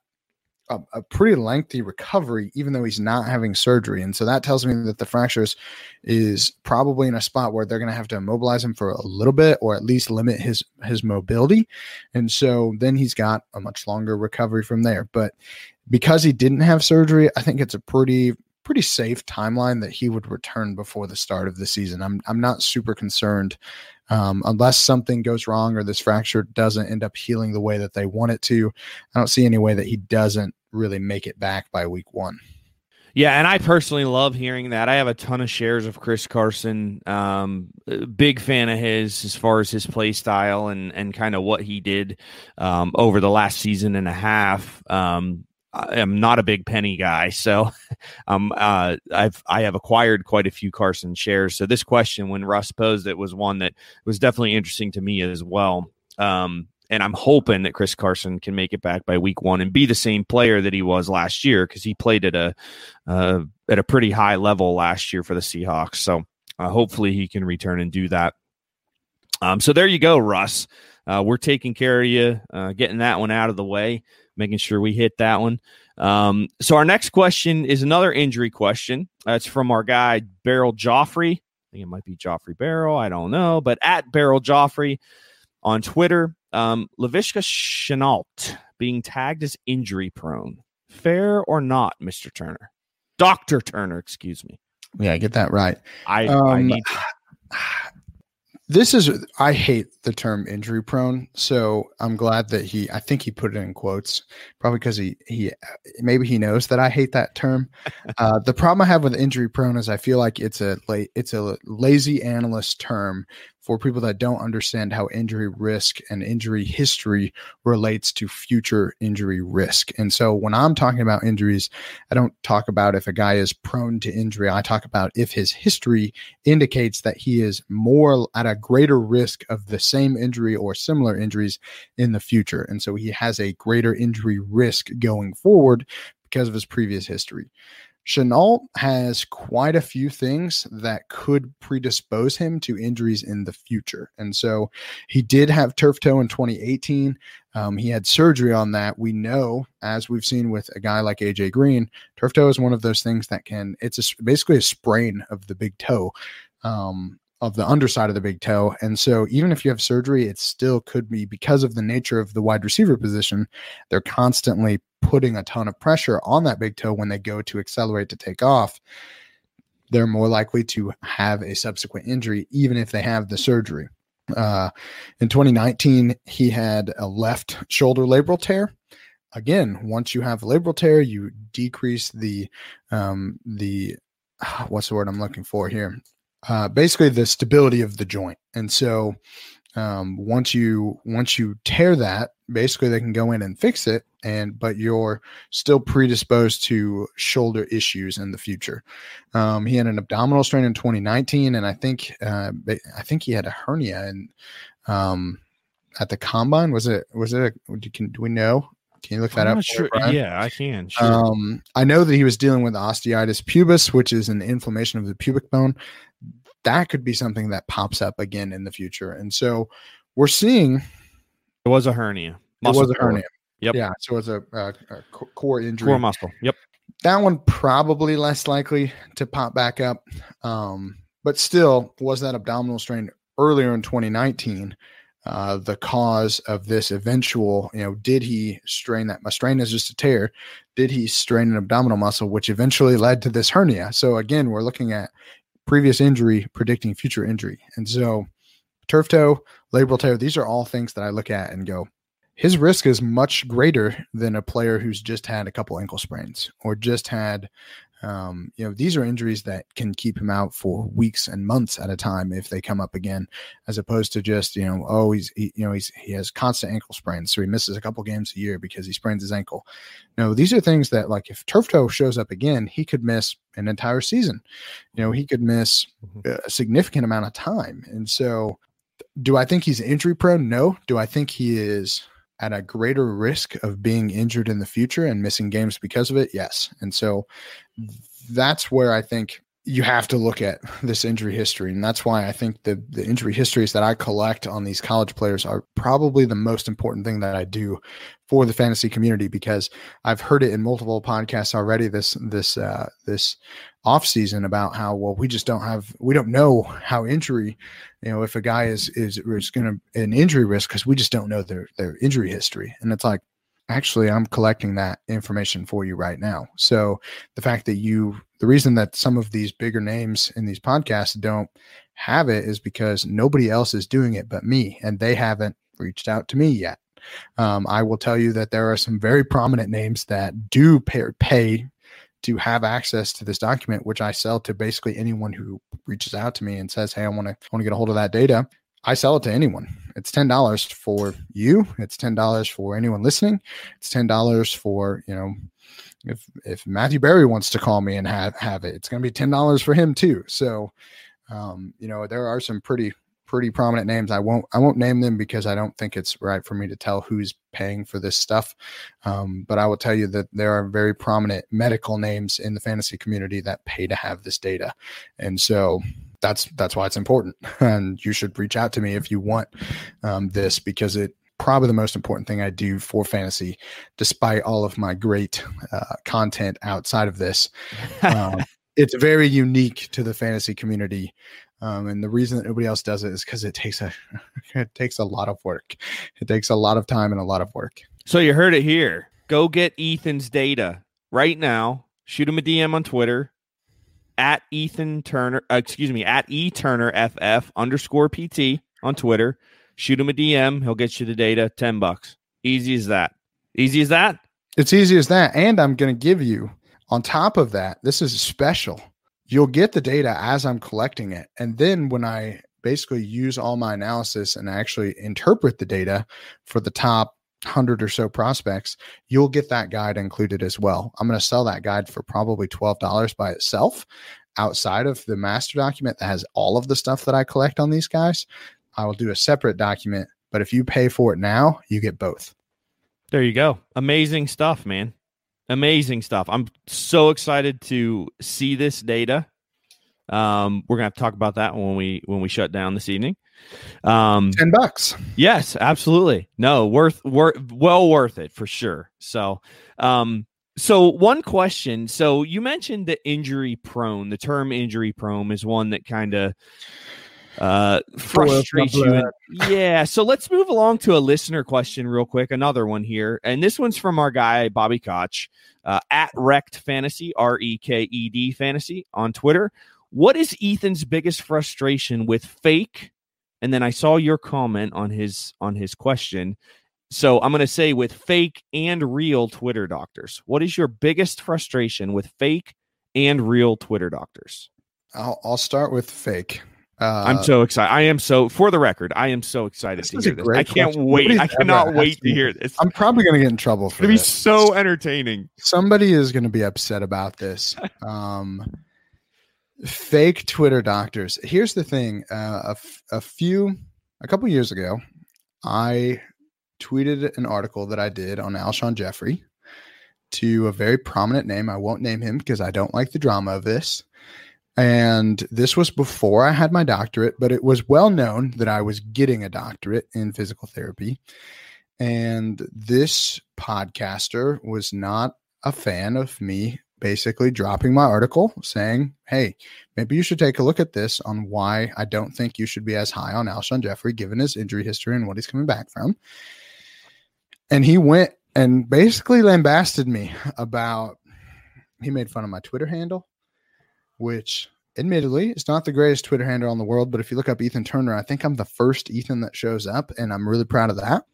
[SPEAKER 5] a pretty lengthy recovery, even though he's not having surgery. And so that tells me that the fractures is probably in a spot where they're going to have to immobilize him for a little bit, or at least limit his mobility. And so then he's got a much longer recovery from there. But because he didn't have surgery, I think it's a pretty safe timeline that he would return before the start of the season. I'm not super concerned unless something goes wrong or this fracture doesn't end up healing the way that they want it to. I don't see any way that he doesn't really make it back by week 1.
[SPEAKER 4] Yeah, and I personally love hearing that. I have a ton of shares of Chris Carson. Big fan of his as far as his play style and kind of what he did over the last season and a half. I am not a big Penny guy, so I have acquired quite a few Carson shares. So this question, when Russ posed it, was one that was definitely interesting to me as well. And I'm hoping that Chris Carson can make it back by week 1 and be the same player that he was last year, because he played at a pretty high level last year for the Seahawks. So hopefully he can return and do that. So there you go, Russ. We're taking care of you, getting that one out of the way, making sure we hit that one. So our next question is another injury question. It's from our guy, Beryl Joffrey. I think it might be Joffrey Beryl. I don't know. But at Beryl Joffrey on Twitter, Laviska Shenault being tagged as injury prone. Fair or not, Mr. Turner? Dr. Turner, excuse me.
[SPEAKER 5] Yeah, get that right.
[SPEAKER 4] I need
[SPEAKER 5] I hate the term injury prone, so I'm glad that I think he put it in quotes, probably because maybe he knows that I hate that term. The problem I have with injury prone is I feel like it's a lazy analyst term for people that don't understand how injury risk and injury history relates to future injury risk. And so when I'm talking about injuries, I don't talk about if a guy is prone to injury. I talk about if his history indicates that he is more at a greater risk of the same injury or similar injuries in the future. And so he has a greater injury risk going forward because of his previous history. Shenault has quite a few things that could predispose him to injuries in the future. And so he did have turf toe in 2018. He had surgery on that. We know, as we've seen with a guy like AJ Green, turf toe is one of those things that basically a sprain of the big toe, of the underside of the big toe. And so even if you have surgery, it still could be, because of the nature of the wide receiver position, they're constantly putting a ton of pressure on that big toe when they go to accelerate to take off. They're more likely to have a subsequent injury, even if they have the surgery. In 2019, he had a left shoulder labral tear. Again, once you have a labral tear, you decrease the what's the word I'm looking for here? Basically the stability of the joint. And so once you tear that, basically they can go in and fix it, but you're still predisposed to shoulder issues in the future. He had an abdominal strain in 2019, and I think he had a hernia at the combine. Do we know? Can you look that
[SPEAKER 4] I'm
[SPEAKER 5] up?
[SPEAKER 4] not sure.
[SPEAKER 5] Brian?
[SPEAKER 4] Yeah, I can. Sure.
[SPEAKER 5] I know that he was dealing with osteitis pubis, which is an inflammation of the pubic bone. That could be something that pops up again in the future. And so we're seeing
[SPEAKER 4] It was a hernia.
[SPEAKER 5] It was a hernia.
[SPEAKER 4] Yep.
[SPEAKER 5] Yeah. So it's a core injury.
[SPEAKER 4] Core muscle. Yep.
[SPEAKER 5] That one probably less likely to pop back up. But still, was that abdominal strain earlier in 2019 the cause of this eventual, did he strain that? A strain is just a tear. Did he strain an abdominal muscle, which eventually led to this hernia? So again, we're looking at previous injury predicting future injury. And so turf toe, labral tear, these are all things that I look at and go, his risk is much greater than a player who's just had a couple ankle sprains or just had, these are injuries that can keep him out for weeks and months at a time if they come up again, as opposed to just, he has constant ankle sprains. So he misses a couple games a year because he sprains his ankle. No, these are things that, like, if turf toe shows up again, he could miss an entire season. He could miss a significant amount of time. And so do I think he's injury prone? No. Do I think he is at a greater risk of being injured in the future and missing games because of it? Yes. And so that's where I think you have to look at this injury history. And that's why I think the injury histories that I collect on these college players are probably the most important thing that I do for the fantasy community, because I've heard it in multiple podcasts already this off season about how, well, we don't know how injury, if a guy is going to an injury risk, because we just don't know their injury history. And it's like, actually, I'm collecting that information for you right now. So the fact that the reason that some of these bigger names in these podcasts don't have it is because nobody else is doing it but me, and they haven't reached out to me yet. I will tell you that there are some very prominent names that do pay to have access to this document, which I sell to basically anyone who reaches out to me and says, hey, I want to get a hold of that data. I sell it to anyone. It's $10 for you. It's $10 for anyone listening. It's $10 for, if Matthew Berry wants to call me and have it, it's going to be $10 for him too. So, there are some pretty prominent names. I won't name them because I don't think it's right for me to tell who's paying for this stuff. But I will tell you that there are very prominent medical names in the fantasy community that pay to have this data. And so that's why it's important. And you should reach out to me if you want this, because it's probably the most important thing I do for fantasy, despite all of my great content outside of this. It's very unique to the fantasy community. And the reason that nobody else does it is because it takes a lot of work. It takes a lot of time and a lot of work.
[SPEAKER 4] So you heard it here. Go get Ethan's data right now. Shoot him a DM on Twitter at Ethan Turner, at eTurnerFF_PT on Twitter. Shoot him a DM. He'll get you the data. $10. Easy as that. Easy as that.
[SPEAKER 5] It's easy as that. And I'm going to give you, on top of that, this is special. You'll get the data as I'm collecting it. And then when I basically use all my analysis and actually interpret the data for the top 100 or so prospects, you'll get that guide included as well. I'm going to sell that guide for probably $12 by itself outside of the master document that has all of the stuff that I collect on these guys. I will do a separate document, but if you pay for it now, you get both.
[SPEAKER 4] There you go. Amazing stuff, man. Amazing stuff. I'm so excited to see this data. We're gonna have to talk about that when we shut down this evening.
[SPEAKER 5] $10.
[SPEAKER 4] Yes, absolutely. No, well worth it for sure. So, so one question. So you mentioned the injury prone. The term injury prone is one that kind of frustrates you. Yeah. So let's move along to a listener question real quick. Another one here. And this one's from our guy, Bobby Koch, at Wrecked Fantasy, REKED Fantasy on Twitter. What is Ethan's biggest frustration with fake? And then I saw your comment on his question. So I'm going to say with fake and real Twitter doctors. What is your biggest frustration with fake and real Twitter doctors?
[SPEAKER 5] I'll start with fake.
[SPEAKER 4] I'm so excited. For the record, I am so excited to hear this. I can't wait. I cannot wait to hear this.
[SPEAKER 5] I'm probably going to get in trouble for
[SPEAKER 4] this.
[SPEAKER 5] It's
[SPEAKER 4] going to be so entertaining.
[SPEAKER 5] Somebody is going to be upset about this. Fake Twitter doctors. Here's the thing. A couple years ago, I tweeted an article that I did on Alshon Jeffrey to a very prominent name. I won't name him because I don't like the drama of this. And this was before I had my doctorate, but it was well known that I was getting a doctorate in physical therapy. And this podcaster was not a fan of me basically dropping my article saying, hey, maybe you should take a look at this on why I don't think you should be as high on Alshon Jeffrey given his injury history and what he's coming back from. And he went and basically lambasted me he made fun of my Twitter handle, which admittedly is not the greatest Twitter handle in the world. But if you look up Ethan Turner, I think I'm the first Ethan that shows up, and I'm really proud of that.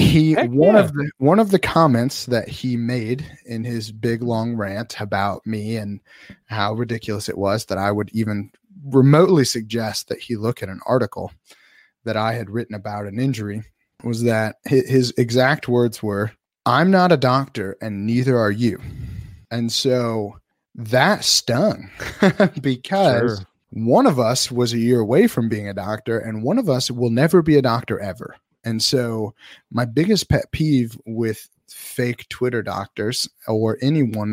[SPEAKER 5] One of the comments that he made in his big long rant about me and how ridiculous it was that I would even remotely suggest that he look at an article that I had written about an injury was that his exact words were, "I'm not a doctor and neither are you." And so that stung because one of us was a year away from being a doctor and one of us will never be a doctor ever. And so my biggest pet peeve with fake Twitter doctors or anyone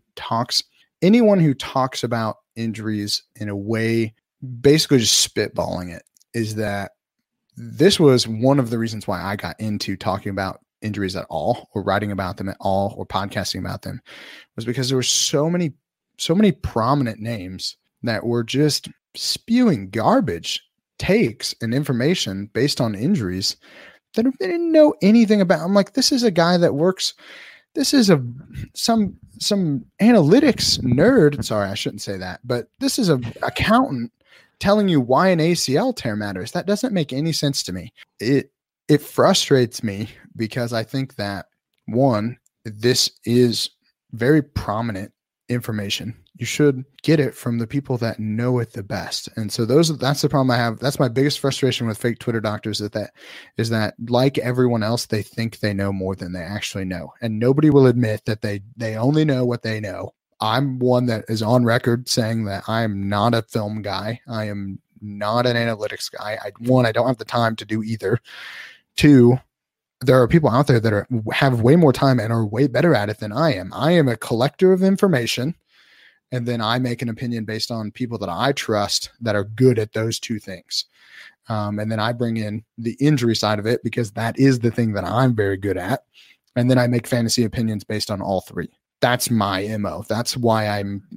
[SPEAKER 5] who talks about injuries in a way, basically just spitballing it, is that this was one of the reasons why I got into talking about injuries at all or writing about them at all or podcasting about them, was because there were so many prominent names that were just spewing garbage takes and information based on injuries that they didn't know anything about. I'm like, this is a guy that works. This is some analytics nerd. Sorry, I shouldn't say that, but this is an accountant telling you why an ACL tear matters. That doesn't make any sense to me. It frustrates me because I think that, one, this is very prominent information. You should get it from the people that know it the best. And so that's the problem I have. That's my biggest frustration with fake Twitter doctors, is that like everyone else, they think they know more than they actually know. And nobody will admit that they only know what they know. I'm one that is on record saying that I am not a film guy. I am not an analytics guy. I don't have the time to do either. Two, there are people out there that have way more time and are way better at it than I am. I am a collector of information, and then I make an opinion based on people that I trust that are good at those two things. And then I bring in the injury side of it because that is the thing that I'm very good at. And then I make fantasy opinions based on all three. That's my MO. That's why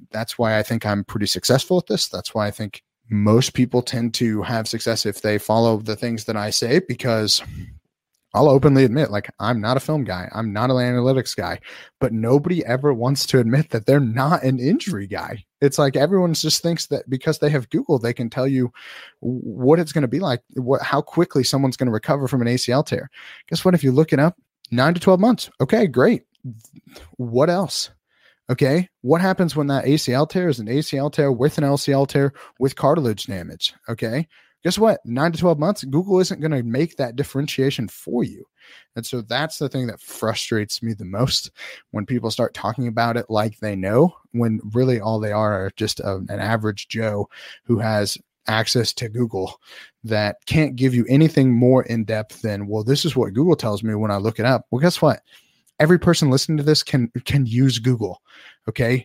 [SPEAKER 5] I think I'm pretty successful at this. That's why I think most people tend to have success if they follow the things that I say, because I'll openly admit, like, I'm not a film guy. I'm not an analytics guy, but nobody ever wants to admit that they're not an injury guy. It's like everyone just thinks that because they have Google, they can tell you what it's going to be like, how quickly someone's going to recover from an ACL tear. Guess what? If you look it up, 9 to 12 months. Okay, great. What else? Okay. What happens when that ACL tear is an ACL tear with an LCL tear with cartilage damage? Okay. Guess what? 9 to 12 months, Google isn't going to make that differentiation for you. And so that's the thing that frustrates me the most when people start talking about it like they know, when really all they are just an average Joe who has access to Google that can't give you anything more in depth than, well, this is what Google tells me when I look it up. Well, guess what? Every person listening to this can use Google. Okay.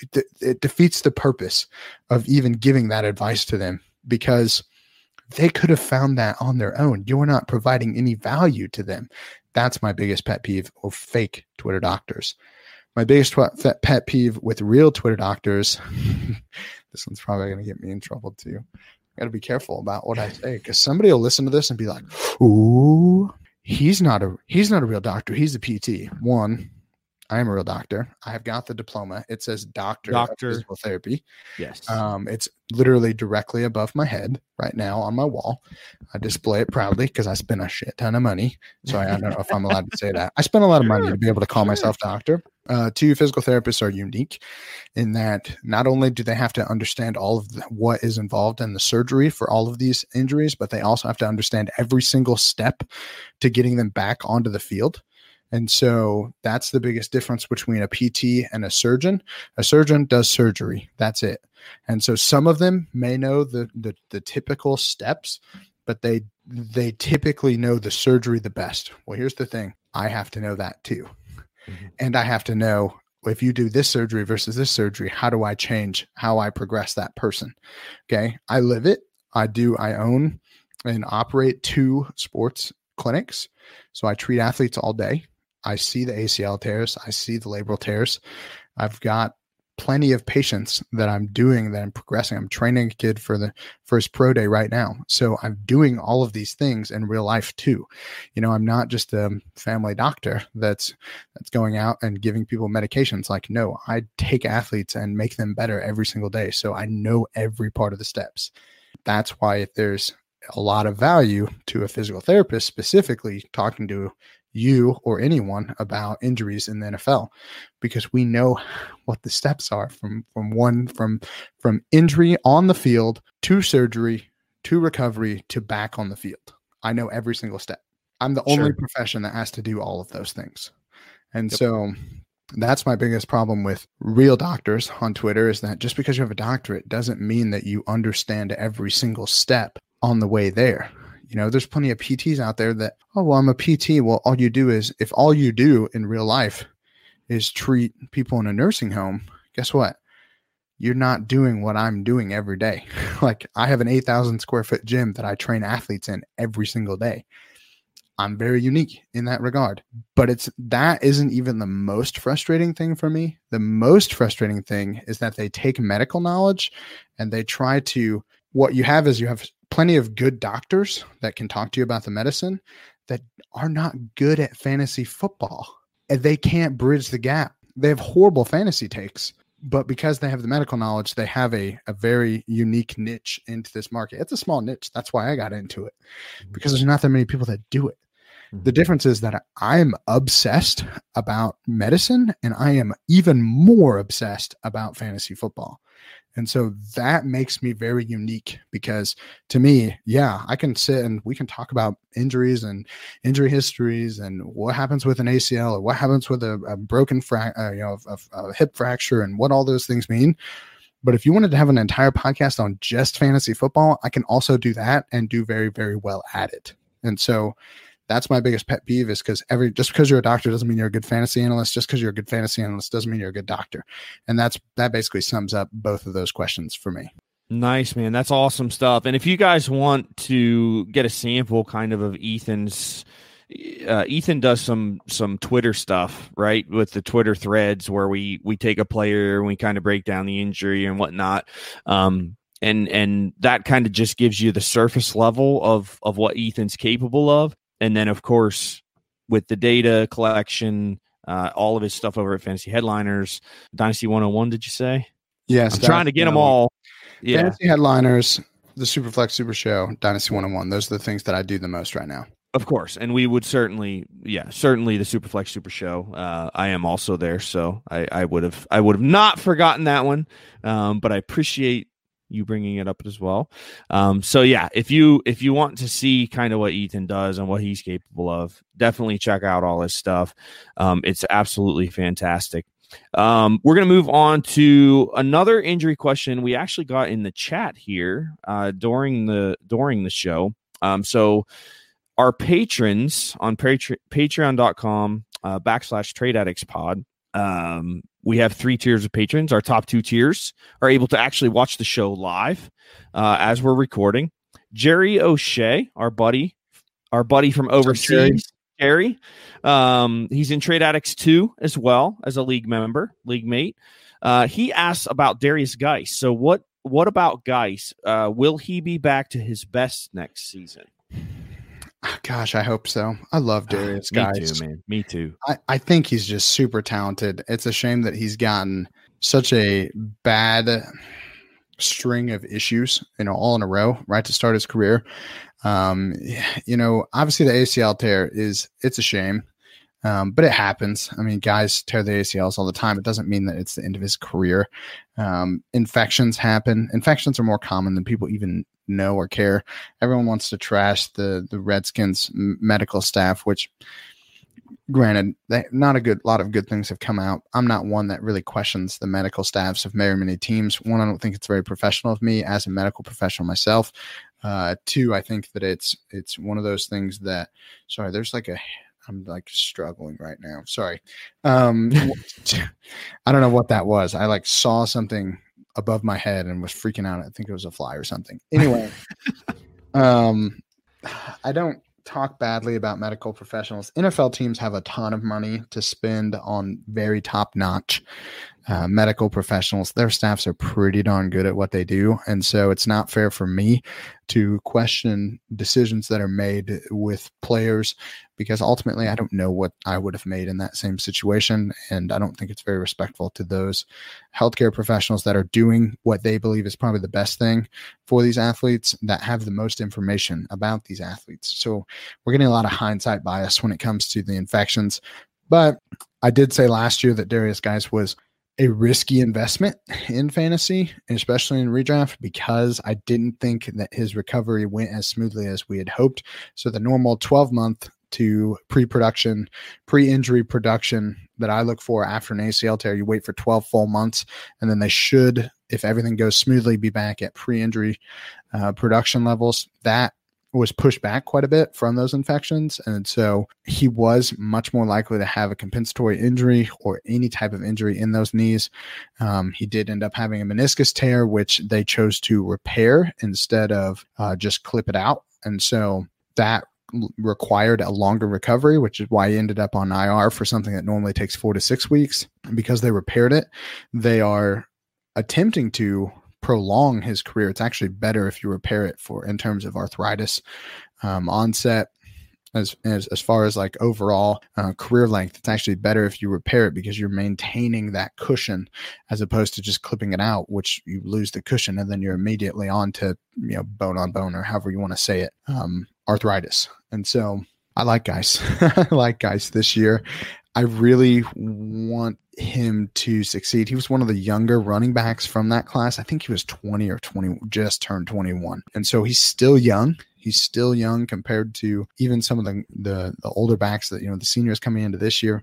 [SPEAKER 5] It defeats the purpose of even giving that advice to them, because they could have found that on their own. You're not providing any value to them. That's my biggest pet peeve of fake Twitter doctors. My biggest pet peeve with real Twitter doctors, this one's probably going to get me in trouble too. I got to be careful about what I say, because somebody will listen to this and be like, ooh, he's not a real doctor. He's a PT. One, I am a real doctor. I have got the diploma. It says doctor of physical therapy.
[SPEAKER 4] Yes.
[SPEAKER 5] It's literally directly above my head right now on my wall. I display it proudly because I spend a shit ton of money. So I don't know if I'm allowed to say that. I spend a lot of money to be able to call myself doctor. Two, physical therapists are unique in that not only do they have to understand all of what is involved in the surgery for all of these injuries, but they also have to understand every single step to getting them back onto the field. And so that's the biggest difference between a PT and a surgeon. A surgeon does surgery. That's it. And so some of them may know the typical steps, but they typically know the surgery the best. Well, here's the thing. I have to know that too. Mm-hmm. And I have to know, if you do this surgery versus this surgery, how do I change how I progress that person? Okay. I live it. I own and operate 2 sports clinics. So I treat athletes all day. I see the ACL tears. I see the labral tears. I've got plenty of patients that I'm progressing. I'm training a kid for his pro day right now. So I'm doing all of these things in real life too. You know, I'm not just a family doctor that's going out and giving people medications. Like, no, I take athletes and make them better every single day. So I know every part of the steps. That's why there's a lot of value to a physical therapist, specifically talking to you or anyone about injuries in the NFL, because we know what the steps are from injury on the field to surgery to recovery to back on the field. I know every single step. I'm the only profession that has to do all of those things. And so that's my biggest problem with real doctors on Twitter, is that just because you have a doctorate doesn't mean that you understand every single step on the way there. You know, there's plenty of PTs out there that, oh, well, I'm a PT. Well, if all you do in real life is treat people in a nursing home, guess what? You're not doing what I'm doing every day. Like, I have an 8,000 square foot gym that I train athletes in every single day. I'm very unique in that regard, but that isn't even the most frustrating thing for me. The most frustrating thing is that they take medical knowledge and they try to, what you have is you have plenty of good doctors that can talk to you about the medicine that are not good at fantasy football, and they can't bridge the gap. They have horrible fantasy takes, but because they have the medical knowledge, they have a very unique niche into this market. It's a small niche. That's why I got into it, because there's not that many people that do it. The difference is that I'm obsessed about medicine, and I am even more obsessed about fantasy football. And so that makes me very unique, because to me, I can sit and we can talk about injuries and injury histories and what happens with an ACL or what happens with a broken a hip fracture and what all those things mean. But if you wanted to have an entire podcast on just fantasy football, I can also do that and do very, very well at it. And so that's my biggest pet peeve, is because just because you're a doctor doesn't mean you're a good fantasy analyst. Just because you're a good fantasy analyst doesn't mean you're a good doctor. And that basically sums up both of those questions for me.
[SPEAKER 4] Nice, man. That's awesome stuff. And if you guys want to get a sample kind of Ethan's, Ethan does some Twitter stuff, right? With the Twitter threads where we take a player and we kind of break down the injury and whatnot. And that kind of just gives you the surface level of what Ethan's capable of. And then, of course, with the data collection, all of his stuff over at Fantasy Headliners, Dynasty 101, did you say?
[SPEAKER 5] Yes.
[SPEAKER 4] I'm trying to get them all. Yeah.
[SPEAKER 5] Fantasy Headliners, the Superflex Super Show, Dynasty 101. Those are the things that I do the most right now.
[SPEAKER 4] Of course. And we would certainly the Superflex Super Show. I am also there. So I would have not forgotten that one. But I appreciate you bringing it up as well. So yeah, if you want to see kind of what Ethan does and what he's capable of, definitely check out all his stuff. It's absolutely fantastic. We're going to move on to another injury question we actually got in the chat here during the show. So our patrons on patreon.com /TradeAddictsPod, we have 3 tiers of patrons. Our top 2 tiers are able to actually watch the show live as we're recording. Jerry O'Shea, our buddy from overseas, Jerry. He's in Trade Addicts 2 as well as a league mate. He asks about Darius Geis. So what about Geis? Will he be back to his best next season?
[SPEAKER 5] Gosh, I hope so. I love Darius Geis.
[SPEAKER 4] Me too, man. Me too.
[SPEAKER 5] I think he's just super talented. It's a shame that he's gotten such a bad string of issues, all in a row, right to start his career. Obviously the ACL tear it's a shame. But it happens. I mean, guys tear the ACLs all the time. It doesn't mean that it's the end of his career. Infections happen. Infections are more common than people even know or care. Everyone wants to trash the Redskins medical staff, which, granted, not a lot of good things have come out. I'm not one that really questions the medical staffs of very many teams. One, I don't think it's very professional of me as a medical professional myself. 2, I think that it's one of those things that, sorry, there's I'm struggling right now. Sorry. I don't know what that was. I saw something above my head and was freaking out. I think it was a fly or something. Anyway, I don't talk badly about medical professionals. NFL teams have a ton of money to spend on very top-notch medical professionals. Their staffs are pretty darn good at what they do. And so it's not fair for me to question decisions that are made with players, because ultimately I don't know what I would have made in that same situation. And I don't think it's very respectful to those healthcare professionals that are doing what they believe is probably the best thing for these athletes, that have the most information about these athletes. So we're getting a lot of hindsight bias when it comes to the infections. But I did say last year that Darius Geis was a risky investment in fantasy, especially in redraft, because I didn't think that his recovery went as smoothly as we had hoped. So the normal 12-month to pre-injury production that I look for after an ACL tear, you wait for 12 full months, and then they should, if everything goes smoothly, be back at pre-injury production levels. That was pushed back quite a bit from those infections. And so he was much more likely to have a compensatory injury or any type of injury in those knees. He did end up having a meniscus tear, which they chose to repair instead of just clip it out. And so that required a longer recovery, which is why he ended up on IR for something that normally takes 4 to 6 weeks. And because they repaired it, they are attempting to prolong his career. It's actually better if you repair it in terms of arthritis onset. As far as overall career length, it's actually better if you repair it, because you're maintaining that cushion as opposed to just clipping it out, which you lose the cushion and then you're immediately on to bone on bone, or however you want to say it, arthritis. And so I like Geis. I like Geis this year. I really want him to succeed. He was one of the younger running backs from that class. I think he was 20 or 20, just turned 21. And so he's still young. He's still young compared to even some of the older backs that, the seniors coming into this year.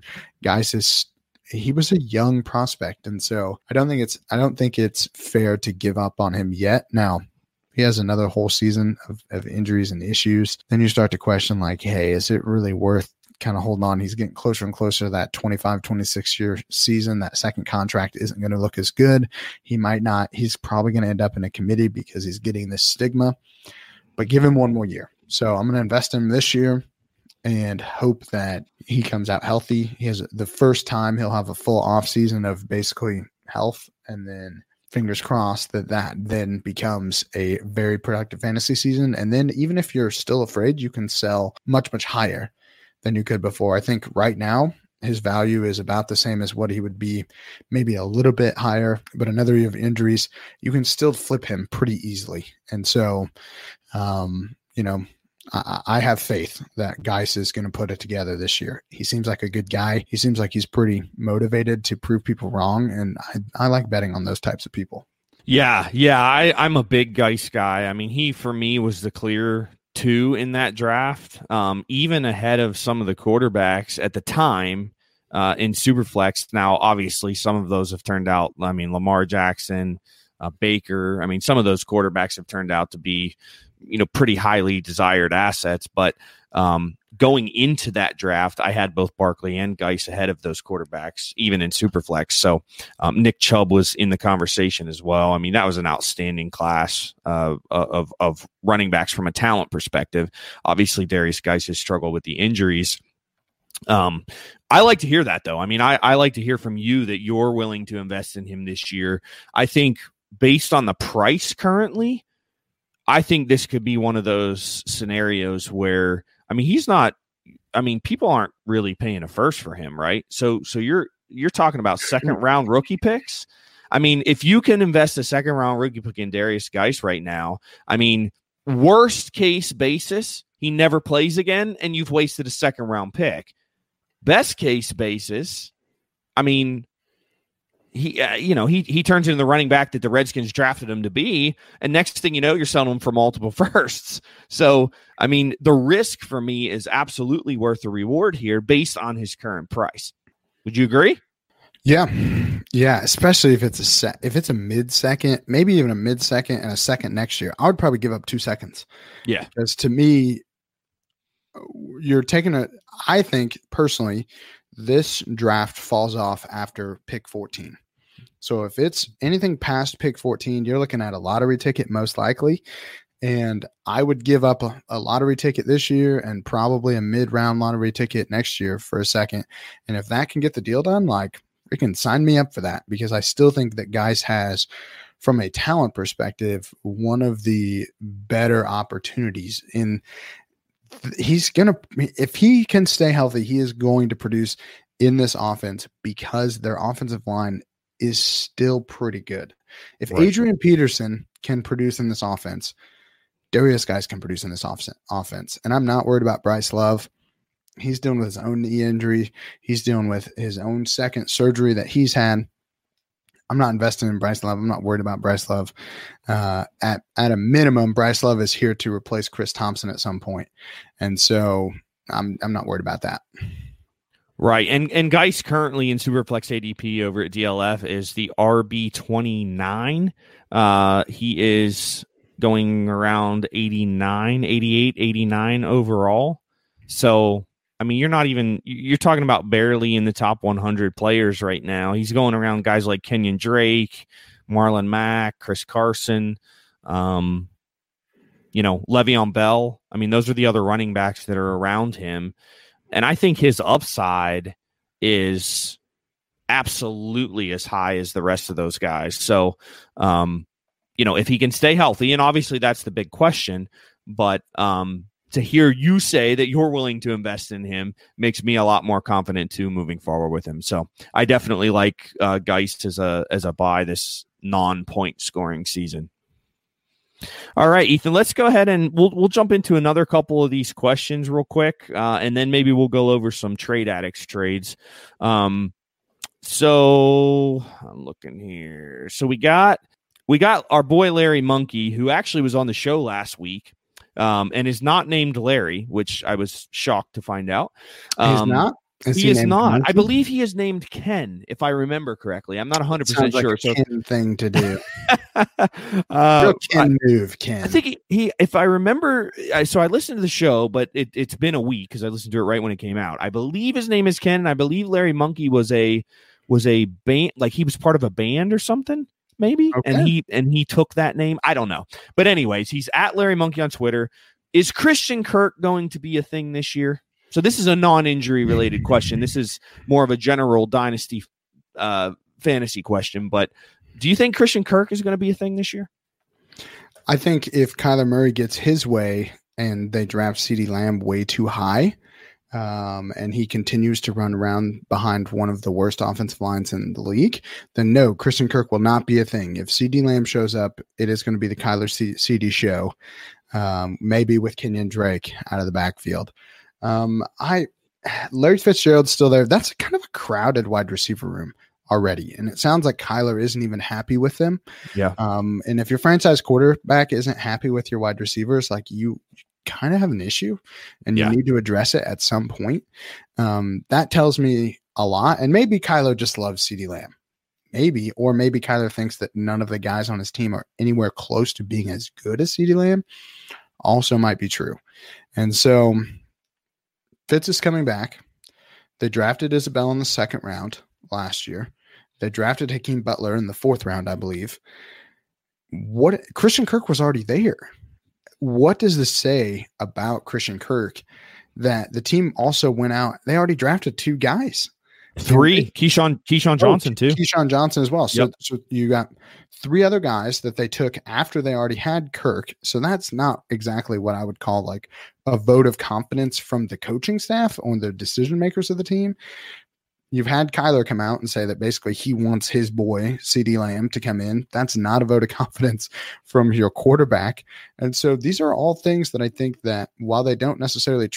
[SPEAKER 5] He was a young prospect. And so I don't think it's fair to give up on him yet. Now, he has another whole season of injuries and issues. Then you start to question, hey, is it really worth kind of holding on? He's getting closer and closer to that 25, 26 year season. That second contract isn't going to look as good. He's probably going to end up in a committee because he's getting this stigma, but give him one more year. So I'm going to invest in him this year and hope that he comes out healthy. He has the first time he'll have a full off season of basically health, and then fingers crossed that then becomes a very productive fantasy season. And then even if you're still afraid, you can sell much, much higher than you could before. I think right now his value is about the same as what he would be, maybe a little bit higher, but another year of injuries, you can still flip him pretty easily. And so, I have faith that Geis is going to put it together this year. He seems like a good guy. He seems like he's pretty motivated to prove people wrong. And I like betting on those types of people.
[SPEAKER 4] Yeah. I'm a big Geis guy. I mean, he for me was the clear 2 in that draft, even ahead of some of the quarterbacks at the time in Superflex. Now, obviously, some of those have turned out. I mean, Lamar Jackson, Baker. I mean, some of those quarterbacks have turned out to be, pretty highly desired assets. But going into that draft, I had both Barkley and Geis ahead of those quarterbacks, even in Superflex. So Nick Chubb was in the conversation as well. I mean, that was an outstanding class of running backs from a talent perspective. Obviously, Darius Geis has struggled with the injuries. I like to hear that, though. I mean, I like to hear from you that you're willing to invest in him this year. I think based on the price currently, I think this could be one of those scenarios where, I mean, people aren't really paying a first for him, right? So you're talking about second round rookie picks. I mean, if you can invest a second round rookie pick in Darius Geis right now, I mean, worst case basis, he never plays again and you've wasted a second round pick. Best case basis, I mean, he turns into the running back that the Redskins drafted him to be, and next thing you know, you're selling him for multiple firsts. So, I mean, the risk for me is absolutely worth the reward here based on his current price. Would you agree?
[SPEAKER 5] Yeah, especially if it's a mid-second, maybe even a mid-second and a second next year. I would probably give up 2 seconds.
[SPEAKER 4] Yeah,
[SPEAKER 5] because to me, you're taking I think personally, this draft falls off after pick 14. So if it's anything past pick 14, you're looking at a lottery ticket most likely. And I would give up a lottery ticket this year and probably a mid-round lottery ticket next year for a second. And if that can get the deal done, like, freaking sign me up for that, because I still think that Geis has, from a talent perspective, one of the better opportunities in. If he can stay healthy, he is going to produce in this offense because their offensive line is still pretty good. If Adrian Peterson can produce in this offense, Darius Geis can produce in this offense. And I'm not worried about Bryce Love. He's dealing with his own knee injury. He's dealing with his own second surgery that he's had. I'm not investing in Bryce Love. I'm not worried about Bryce Love. At a minimum, Bryce Love is here to replace Chris Thompson at some point. And so I'm not worried about that.
[SPEAKER 4] Right. And Geis currently in Superflex ADP over at DLF is the RB29. He is going around 89, 88, 89 overall. So, I mean, you're talking about barely in the top 100 players right now. He's going around guys like Kenyon Drake, Marlon Mack, Chris Carson, Le'Veon Bell. I mean, those are the other running backs that are around him. And I think his upside is absolutely as high as the rest of those guys. So, if he can stay healthy, and obviously that's the big question, but to hear you say that you're willing to invest in him makes me a lot more confident too moving forward with him. So I definitely like Geis as a buy this non-point scoring season. All right, Ethan, let's go ahead and we'll jump into another couple of these questions real quick, and then maybe we'll go over some Trade Addicts trades. So I'm looking here. So we got our boy Larry Monkey, who actually was on the show last week, and is not named Larry, which I was shocked to find out.
[SPEAKER 5] He's not?
[SPEAKER 4] He is not. Monkey? I believe he is named Ken, if I remember correctly. I'm not 100%
[SPEAKER 5] sure.
[SPEAKER 4] Like a
[SPEAKER 5] Ken thing to do. Ken move, Ken.
[SPEAKER 4] I think he if I remember, so I listened to the show, but it's been a week because I listened to it right when it came out. I believe his name is Ken, and I believe Larry Monkey was a band, like he was part of a band or something. Maybe. Okay. And he took that name. I don't know. But anyways, he's at Larry Monkey on Twitter. Is Christian Kirk going to be a thing this year? So this is a non-injury related question. This is more of a general dynasty fantasy question. But do you think Christian Kirk is going to be a thing this year?
[SPEAKER 5] I think if Kyler Murray gets his way and they draft CeeDee Lamb way too high, and he continues to run around behind one of the worst offensive lines in the league, then no, Christian Kirk will not be a thing. If CeeDee Lamb shows up, it is going to be the Kyler CD show, maybe with Kenyon Drake out of the backfield. Larry Fitzgerald's still there. That's kind of a crowded wide receiver room. already. And it sounds like Kyler isn't even happy with them.
[SPEAKER 4] Yeah.
[SPEAKER 5] And if your franchise quarterback isn't happy with your wide receivers, like you kind of have an issue and you need to address it at some point. That tells me a lot. And maybe Kyler just loves CeeDee Lamb. Maybe, or maybe Kyler thinks that none of the guys on his team are anywhere close to being as good as CeeDee Lamb. Also might be true. And so Fitz is coming back. They drafted Isabel in the 2nd round last year. They drafted Hakeem Butler in the 4th round, I believe. Christian Kirk was already there. What does this say about Christian Kirk that the team also went out? They already drafted 2 guys.
[SPEAKER 4] 3. Keyshawn Johnson, too.
[SPEAKER 5] Keyshawn Johnson as well. So,
[SPEAKER 4] Yep.
[SPEAKER 5] so you got 3 other guys that they took after they already had Kirk. So that's not exactly what I would call like a vote of confidence from the coaching staff or the decision makers of the team. You've had Kyler come out and say that basically he wants his boy, CeeDee Lamb, to come in. That's not a vote of confidence from your quarterback. And so these are all things that I think that while they don't necessarily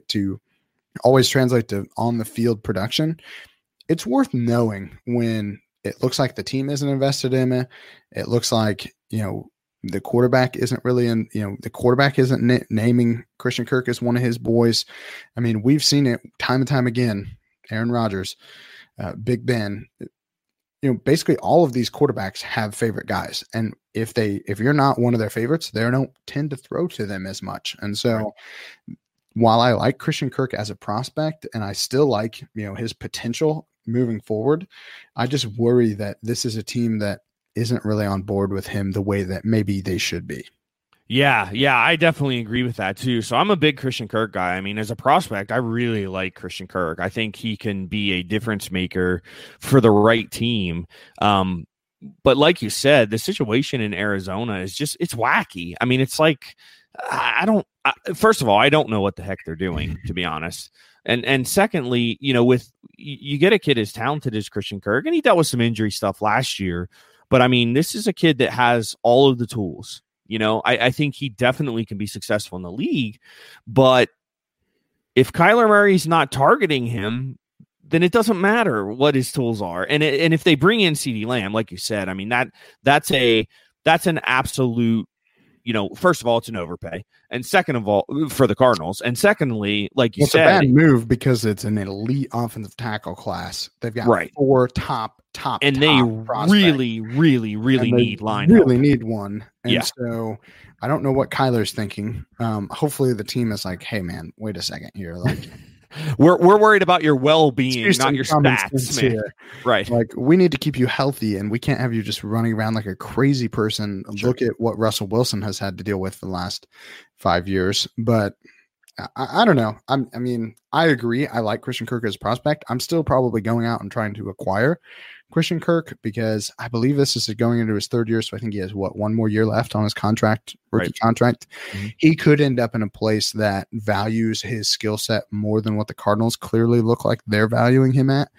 [SPEAKER 5] always translate to on the field production, it's worth knowing when it looks like the team isn't invested in it. It looks like, the quarterback isn't really the quarterback isn't naming Christian Kirk as one of his boys. I mean, we've seen it time and time again. Aaron Rodgers, Big Ben, basically all of these quarterbacks have favorite guys. And if you're not one of their favorites, they don't tend to throw to them as much. And so while I like Christian Kirk as a prospect and I still like, his potential moving forward, I just worry that this is a team that isn't really on board with him the way that maybe they should be.
[SPEAKER 4] Yeah, I definitely agree with that too. So I'm a big Christian Kirk guy. I mean, as a prospect, I really like Christian Kirk. I think he can be a difference maker for the right team. But like you said, the situation in Arizona is it's wacky. I mean, it's like, first of all, I don't know what the heck they're doing, to be honest. And secondly, with you get a kid as talented as Christian Kirk, and he dealt with some injury stuff last year. But I mean, this is a kid that has all of the tools. I think he definitely can be successful in the league, but if Kyler Murray's not targeting him, then it doesn't matter what his tools are. And if they bring in CeeDee Lamb, like you said, I mean, that's an absolute, first of all, it's an overpay. And second of all, for the Cardinals. And secondly, like you said,
[SPEAKER 5] it's a bad move because it's an elite offensive tackle class. They've got 4 top
[SPEAKER 4] and they
[SPEAKER 5] prospects.
[SPEAKER 4] really need line.
[SPEAKER 5] Really need one. And so I don't know what Kyler's thinking. Hopefully the team is like, hey man, wait a second here. Like
[SPEAKER 4] we're worried about your well-being, not your stats, man.
[SPEAKER 5] Here.
[SPEAKER 4] Right.
[SPEAKER 5] Like we need to keep you healthy and we can't have you just running around like a crazy person. Sure. Look at what Russell Wilson has had to deal with for the last 5 years. But I don't know. I mean, I agree. I like Christian Kirk as a prospect. I'm still probably going out and trying to acquire Christian Kirk because I believe this is going into his 3rd year. So I think he has 1 more year left on his rookie contract. Mm-hmm. He could end up in a place that values his skill set more than what the Cardinals clearly look like they're valuing him at.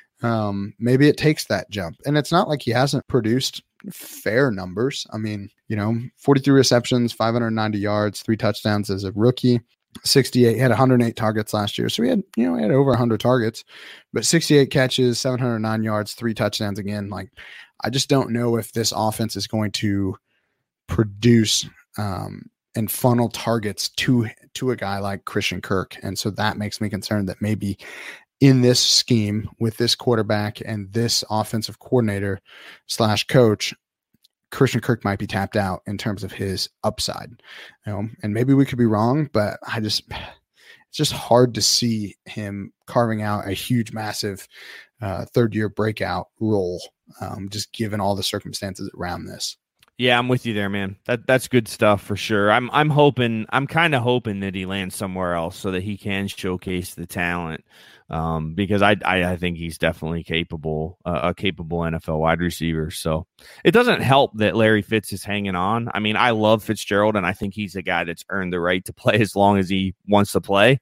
[SPEAKER 5] Maybe it takes that jump. And it's not like he hasn't produced fair numbers. I mean, 43 receptions, 590 yards, 3 touchdowns as a rookie. 68, he had 108 targets last year. So he had over 100 targets, but 68 catches, 709 yards, 3 touchdowns again. Like, I just don't know if this offense is going to produce and funnel targets to a guy like Christian Kirk. And so that makes me concerned that maybe in this scheme with this quarterback and this offensive coordinator / coach, Christian Kirk might be tapped out in terms of his upside, and maybe we could be wrong, but it's just hard to see him carving out a huge, massive 3rd-year breakout role, just given all the circumstances around this.
[SPEAKER 4] Yeah, I'm with you there, man. That's good stuff for sure. I'm kind of hoping that he lands somewhere else so that he can showcase the talent. Because I think he's definitely capable, a capable NFL wide receiver. So it doesn't help that Larry Fitz is hanging on. I mean, I love Fitzgerald, and I think he's a guy that's earned the right to play as long as he wants to play.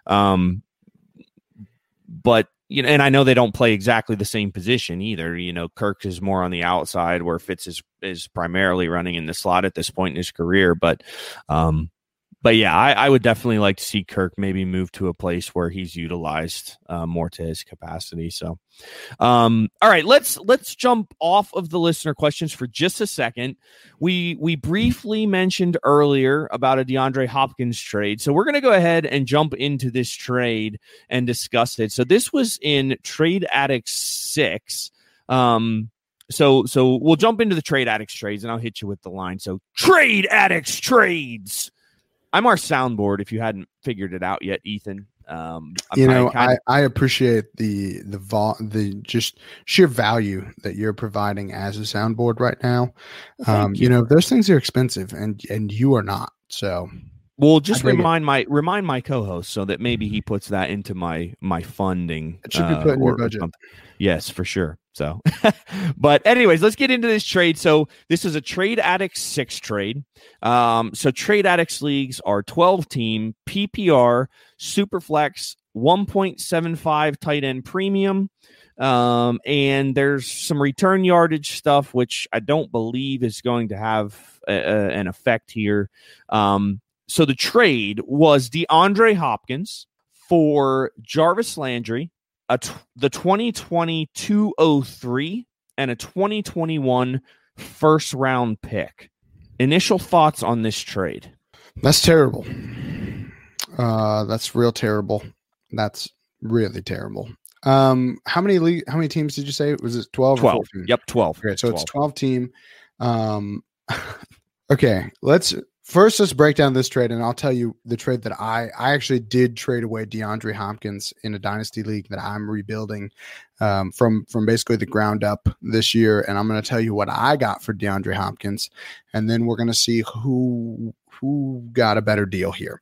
[SPEAKER 4] But and I know they don't play exactly the same position either. Kirk is more on the outside, where Fitz is primarily running in the slot at this point in his career. But But yeah, I would definitely like to see Kirk maybe move to a place where he's utilized more to his capacity. So, all right, let's jump off of the listener questions for just a second. We briefly mentioned earlier about a DeAndre Hopkins trade, so we're going to go ahead and jump into this trade and discuss it. So this was in Trade Addict 6. So we'll jump into the Trade Addicts trades, and I'll hit you with the line. So Trade Addicts trades. I'm our soundboard. If you hadn't figured it out yet, Ethan.
[SPEAKER 5] I appreciate the just sheer value that you're providing as a soundboard right now. Those things are expensive, and you are not. So
[SPEAKER 4] we'll just remind my co-host so that maybe he puts that into my funding.
[SPEAKER 5] It should be put in your budget.
[SPEAKER 4] Yes, for sure. So, but anyways, let's get into this trade. So this is a Trade Addicts 6 trade. So Trade Addicts leagues are 12 team PPR Superflex 1.75 tight end premium. And there's some return yardage stuff, which I don't believe is going to have an effect here. So the trade was DeAndre Hopkins for Jarvis Landry, the 2020 203 and a 2021 first round pick. Initial thoughts on this trade?
[SPEAKER 5] That's terrible. That's real terrible. That's really terrible. How many teams did you say? Was it 12?
[SPEAKER 4] 12.
[SPEAKER 5] Or 14?
[SPEAKER 4] Yep, 12.
[SPEAKER 5] Okay, so
[SPEAKER 4] 12.
[SPEAKER 5] It's 12 team. Okay, let's break down this trade, and I'll tell you the trade that I actually did trade away DeAndre Hopkins in a dynasty league that I'm rebuilding from basically the ground up this year, and I'm going to tell you what I got for DeAndre Hopkins, and then we're going to see who got a better deal here.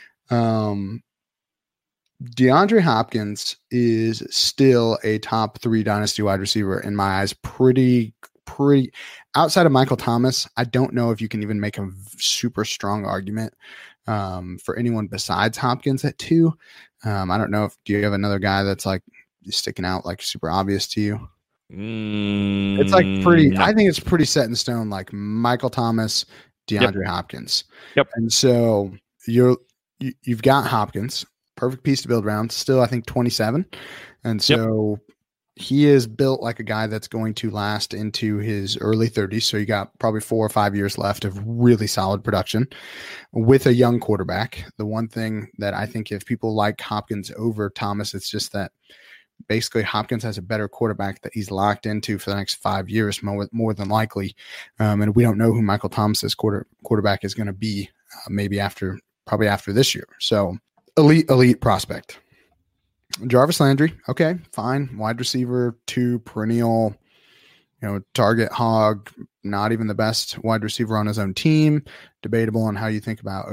[SPEAKER 5] DeAndre Hopkins is still a top 3 dynasty wide receiver in my eyes. Pretty outside of Michael Thomas. I don't know if you can even make a super strong argument for anyone besides Hopkins at 2. I don't know do you have another guy that's like sticking out, like super obvious to you? It's like no. I think it's pretty set in stone, like Michael Thomas, DeAndre Hopkins.
[SPEAKER 4] Yep.
[SPEAKER 5] And so you've got Hopkins, perfect piece to build around. Still, I think 27. And so he is built like a guy that's going to last into his early 30s. So you got probably 4 or 5 years left of really solid production with a young quarterback. The one thing that I think if people like Hopkins over Thomas, it's just that basically Hopkins has a better quarterback that he's locked into for the next 5 years, more than likely. And we don't know who Michael Thomas's quarterback is going to be probably after this year. So elite prospect. Jarvis Landry, okay, fine. Wide receiver 2, perennial, target hog, not even the best wide receiver on his own team. Debatable on how you think about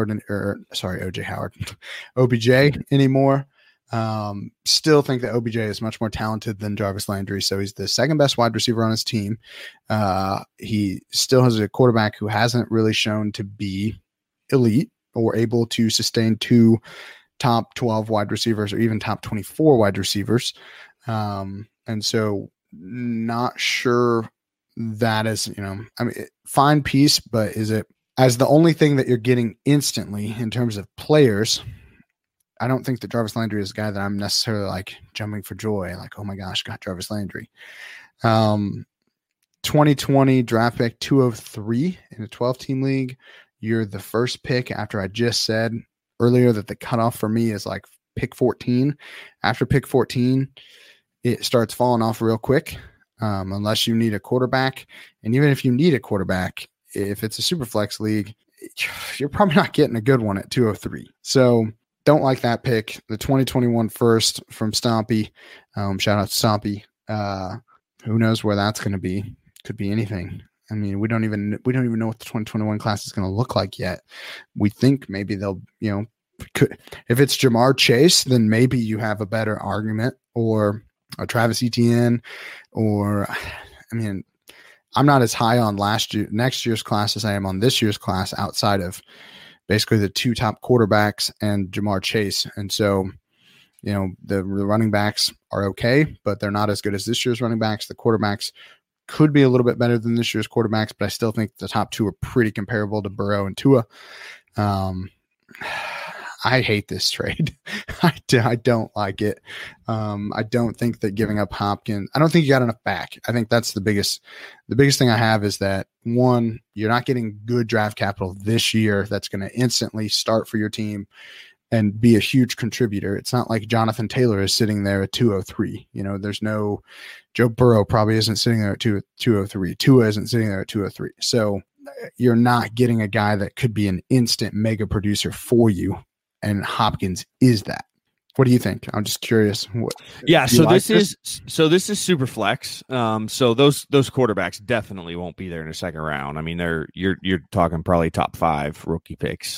[SPEAKER 5] OBJ anymore. Still think that OBJ is much more talented than Jarvis Landry. So he's the second best wide receiver on his team. He still has a quarterback who hasn't really shown to be elite or able to sustain 2 top 12 wide receivers or even top 24 wide receivers. And so not sure that is, fine piece, but is it as the only thing that you're getting instantly in terms of players? I don't think that Jarvis Landry is a guy that I'm necessarily like jumping for joy. Like, oh my gosh, got Jarvis Landry. 2020 draft pick 203 in a 12-team league. You're the first pick after I just said earlier that the cutoff for me is like pick 14. After pick 14, it starts falling off real quick unless you need a quarterback. And even if you need a quarterback, if it's a super flex league, you're probably not getting a good one at 203. So don't like that pick. The 2021 first from Stompy. Shout out to Stompy. Who knows where that's going to be? Could be anything. I mean, we don't even know what the 2021 class is going to look like yet. We think maybe they'll, if it's Jamar Chase, then maybe you have a better argument, or a Travis Etienne, or, I'm not as high on next year's class as I am on this year's class outside of basically the 2 top quarterbacks and Jamar Chase. And so, the running backs are okay, but they're not as good as this year's running backs. The quarterbacks could be a little bit better than this year's quarterbacks, but I still think the top 2 are pretty comparable to Burrow and Tua. I hate this trade. I don't like it. I don't think that giving up Hopkins, I don't think you got enough back. I think that's the biggest thing I have is that, one, you're not getting good draft capital this year that's going to instantly start for your team and be a huge contributor. It's not like Jonathan Taylor is sitting there at 203. There's no Joe Burrow probably isn't sitting there at 203. Tua isn't sitting there at 203. So you're not getting a guy that could be an instant mega producer for you. And Hopkins is that. What do you think? I'm just curious.
[SPEAKER 4] This is super flex. So those quarterbacks definitely won't be there in the second round. I mean, you're talking probably top 5 rookie picks.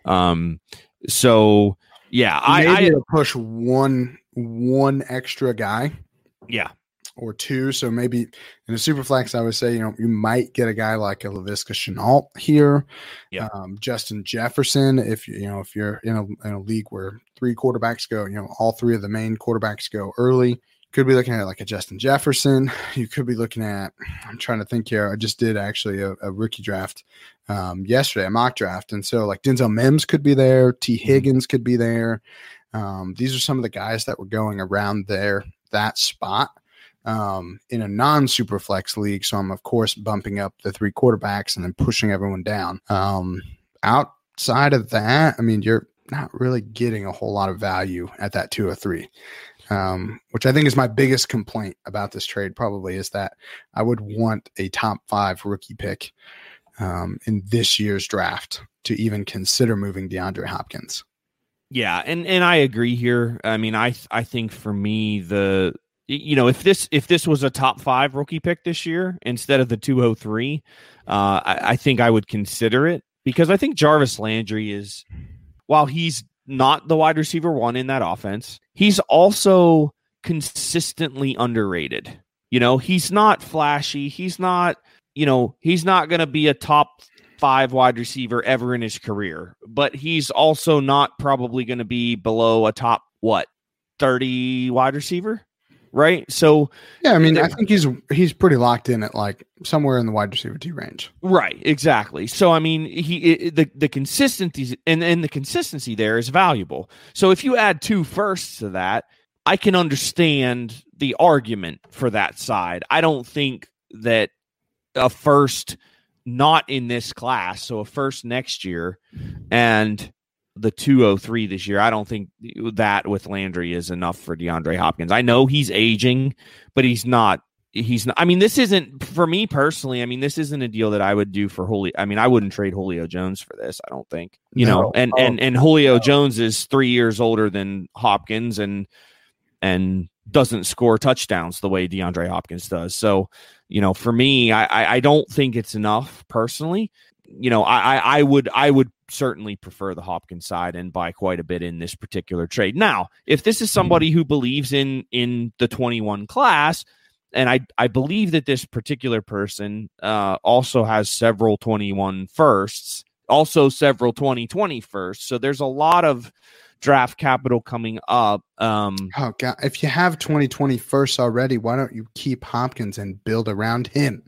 [SPEAKER 4] So yeah, I
[SPEAKER 5] push one extra guy.
[SPEAKER 4] Yeah.
[SPEAKER 5] Or 2. So maybe in a super flex, I would say, you might get a guy like a Laviska Shenault here.
[SPEAKER 4] Yeah.
[SPEAKER 5] Justin Jefferson, if you're in a league where 3 quarterbacks go, all 3 of the main quarterbacks go early, could be looking at like a Justin Jefferson. You could be looking at, I'm trying to think here. I just did actually a rookie draft yesterday, a mock draft. And so like Denzel Mims could be there. T Higgins could be there. These are some of the guys that were going around that spot. In a non-super flex league. So I'm of course bumping up the 3 quarterbacks and then pushing everyone down. Outside of that, I mean, you're not really getting a whole lot of value at that 203, which I think is my biggest complaint about this trade probably is that I would want a top 5 rookie pick in this year's draft to even consider moving DeAndre Hopkins.
[SPEAKER 4] Yeah. And I agree here. I mean, I think for me, if this was a top 5 rookie pick this year instead of the 203, I think I would consider it because I think Jarvis Landry is, while he's not the wide receiver 1 in that offense, he's also consistently underrated. He's not flashy. He's not going to be a top 5 wide receiver ever in his career, but he's also not probably going to be below a top 30 wide receiver. Right. So,
[SPEAKER 5] yeah, I mean, I think he's pretty locked in at like somewhere in the wide receiver 2 range.
[SPEAKER 4] Right. Exactly. So, I mean, the consistency and the consistency there is valuable. So if you add 2 firsts to that, I can understand the argument for that side. I don't think that a first not in this class, so a first next year and the 203 this year, I don't think that with Landry is enough for DeAndre Hopkins. I know he's aging, but he's not. I mean, this isn't for me personally. I mean, this isn't a deal that I would do for Julio. I mean, I wouldn't trade Julio Jones for this. I don't think, and Julio Jones is 3 years older than Hopkins and doesn't score touchdowns the way DeAndre Hopkins does. So, for me, I don't think it's enough personally. I would certainly prefer the Hopkins side and buy quite a bit in this particular trade. Now, if this is somebody who believes in the 21 class, and I believe that this particular person also has several 21 firsts, also several 2020 firsts. So there's a lot of draft capital coming up.
[SPEAKER 5] Oh God, if you have 2020 firsts already, why don't you keep Hopkins and build around him?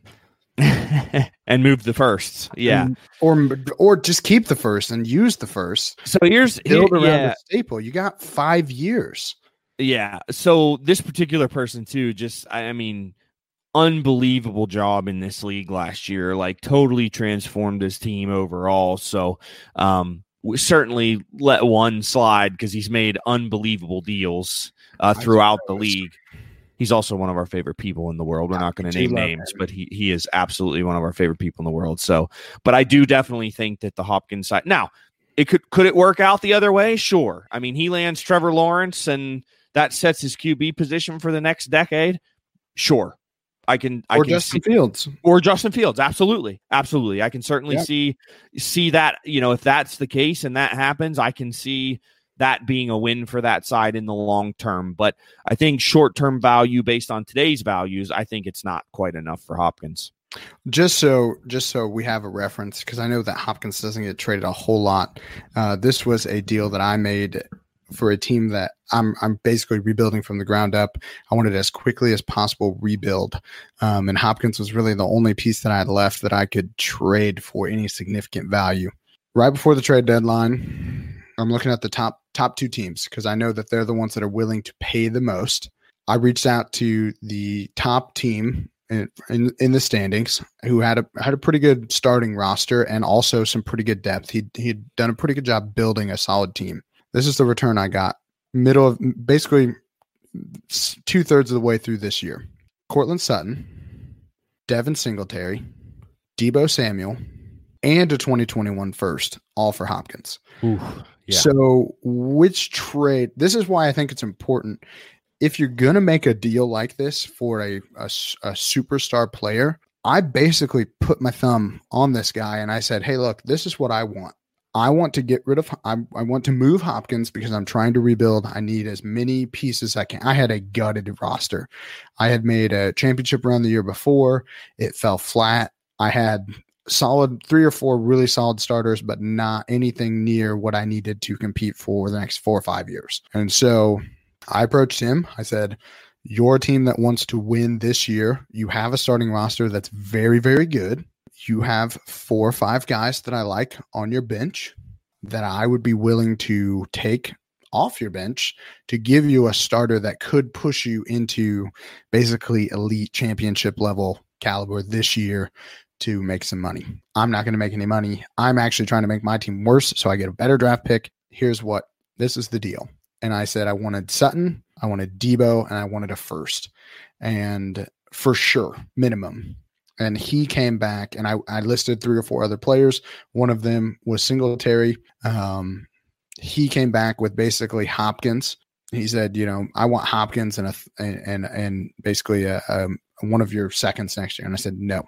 [SPEAKER 4] And move the firsts, yeah,
[SPEAKER 5] or just keep the first and use the first.
[SPEAKER 4] So build around
[SPEAKER 5] the staple. You got 5 years.
[SPEAKER 4] Yeah. So this particular person too, just I mean, unbelievable job in this league last year. Like totally transformed his team overall. So we certainly let one slide because he's made unbelievable deals throughout the league. He's also one of our favorite people in the world. We're not going to name names, but he is absolutely one of our favorite people in the world. So, but I do definitely think that the Hopkins side now, could it work out the other way? Sure. I mean, he lands Trevor Lawrence and that sets his QB position for the next decade. Sure.
[SPEAKER 5] Justin Fields.
[SPEAKER 4] Or Justin Fields. Absolutely. Absolutely. I can certainly see that, if that's the case and that happens, I can see that being a win for that side in the long term. But I think short-term value based on today's values, I think it's not quite enough for Hopkins.
[SPEAKER 5] Just so we have a reference, because I know that Hopkins doesn't get traded a whole lot. This was a deal that I made for a team that I'm basically rebuilding from the ground up. I wanted as quickly as possible rebuild. And Hopkins was really the only piece that I had left that I could trade for any significant value. Right before the trade deadline, I'm looking at the top two teams because I know that they're the ones that are willing to pay the most. I reached out to the top team in the standings who had a pretty good starting roster and also some pretty good depth. He'd done a pretty good job building a solid team. This is the return I got. Middle of basically 2/3 of the way through this year. Cortland Sutton, Devin Singletary, Deebo Samuel, and a 2021 first, all for Hopkins.
[SPEAKER 4] Ooh, yeah.
[SPEAKER 5] So which trade? This is why I think it's important. If you're going to make a deal like this for a superstar player, I basically put my thumb on this guy and I said, hey, look, this is what I want. I want to get rid of, I want to move Hopkins because I'm trying to rebuild. I need as many pieces as I can. I had a gutted roster. I had made a championship run the year before. It fell flat. I had solid 3 or 4 really solid starters, but not anything near what I needed to compete for the next 4 or 5 years. And so I approached him. I said, you're a team that wants to win this year. You have a starting roster that's very, very good. You have 4 or 5 guys that I like on your bench that I would be willing to take off your bench to give you a starter that could push you into basically elite championship level caliber this year to make some money. I'm not going to make any money. I'm actually trying to make my team worse so I get a better draft pick. This is the deal. And I said, I wanted Sutton, I wanted Deebo, and I wanted a first. And for sure, minimum. And he came back, and I listed 3 or 4 other players. One of them was Singletary. He came back with basically Hopkins. He said, I want Hopkins and basically one of your seconds next year. And I said, no.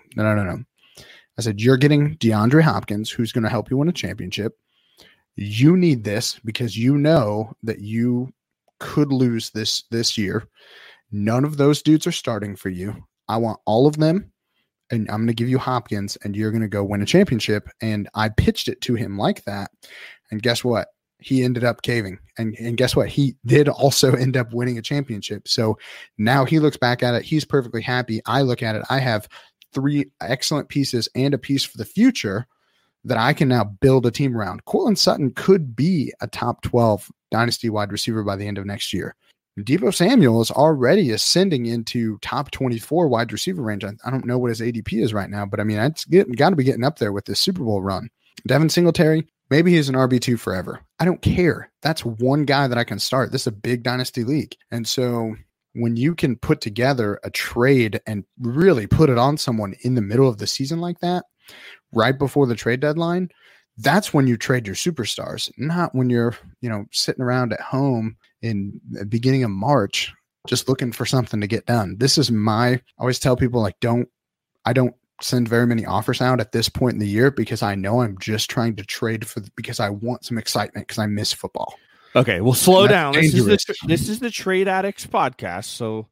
[SPEAKER 5] I said, you're getting DeAndre Hopkins, who's going to help you win a championship. You need this because you know that you could lose this year. None of those dudes are starting for you. I want all of them, and I'm going to give you Hopkins, and you're going to go win a championship. And I pitched it to him like that. And guess what? He ended up caving. And guess what? He did also end up winning a championship. So now he looks back at it. He's perfectly happy. I look at it. I have 3 excellent pieces and a piece for the future that I can now build a team around. Cortland Sutton could be a top 12 dynasty wide receiver by the end of next year. Deebo Samuel is already ascending into top 24 wide receiver range. I don't know what his ADP is right now, but I mean, it's got to be getting up there with this Super Bowl run. Devin Singletary, maybe he's an RB2 forever. I don't care. That's one guy that I can start. This is a big dynasty league. And so when you can put together a trade and really put it on someone in the middle of the season like that, right before the trade deadline, that's when you trade your superstars, not when you're, sitting around at home in the beginning of March, just looking for something to get done. I always tell people, I don't send very many offers out at this point in the year because I know I'm just trying to trade because I want some excitement because I miss football.
[SPEAKER 4] Okay, well, slow down. This is the Trade Addicts podcast. So,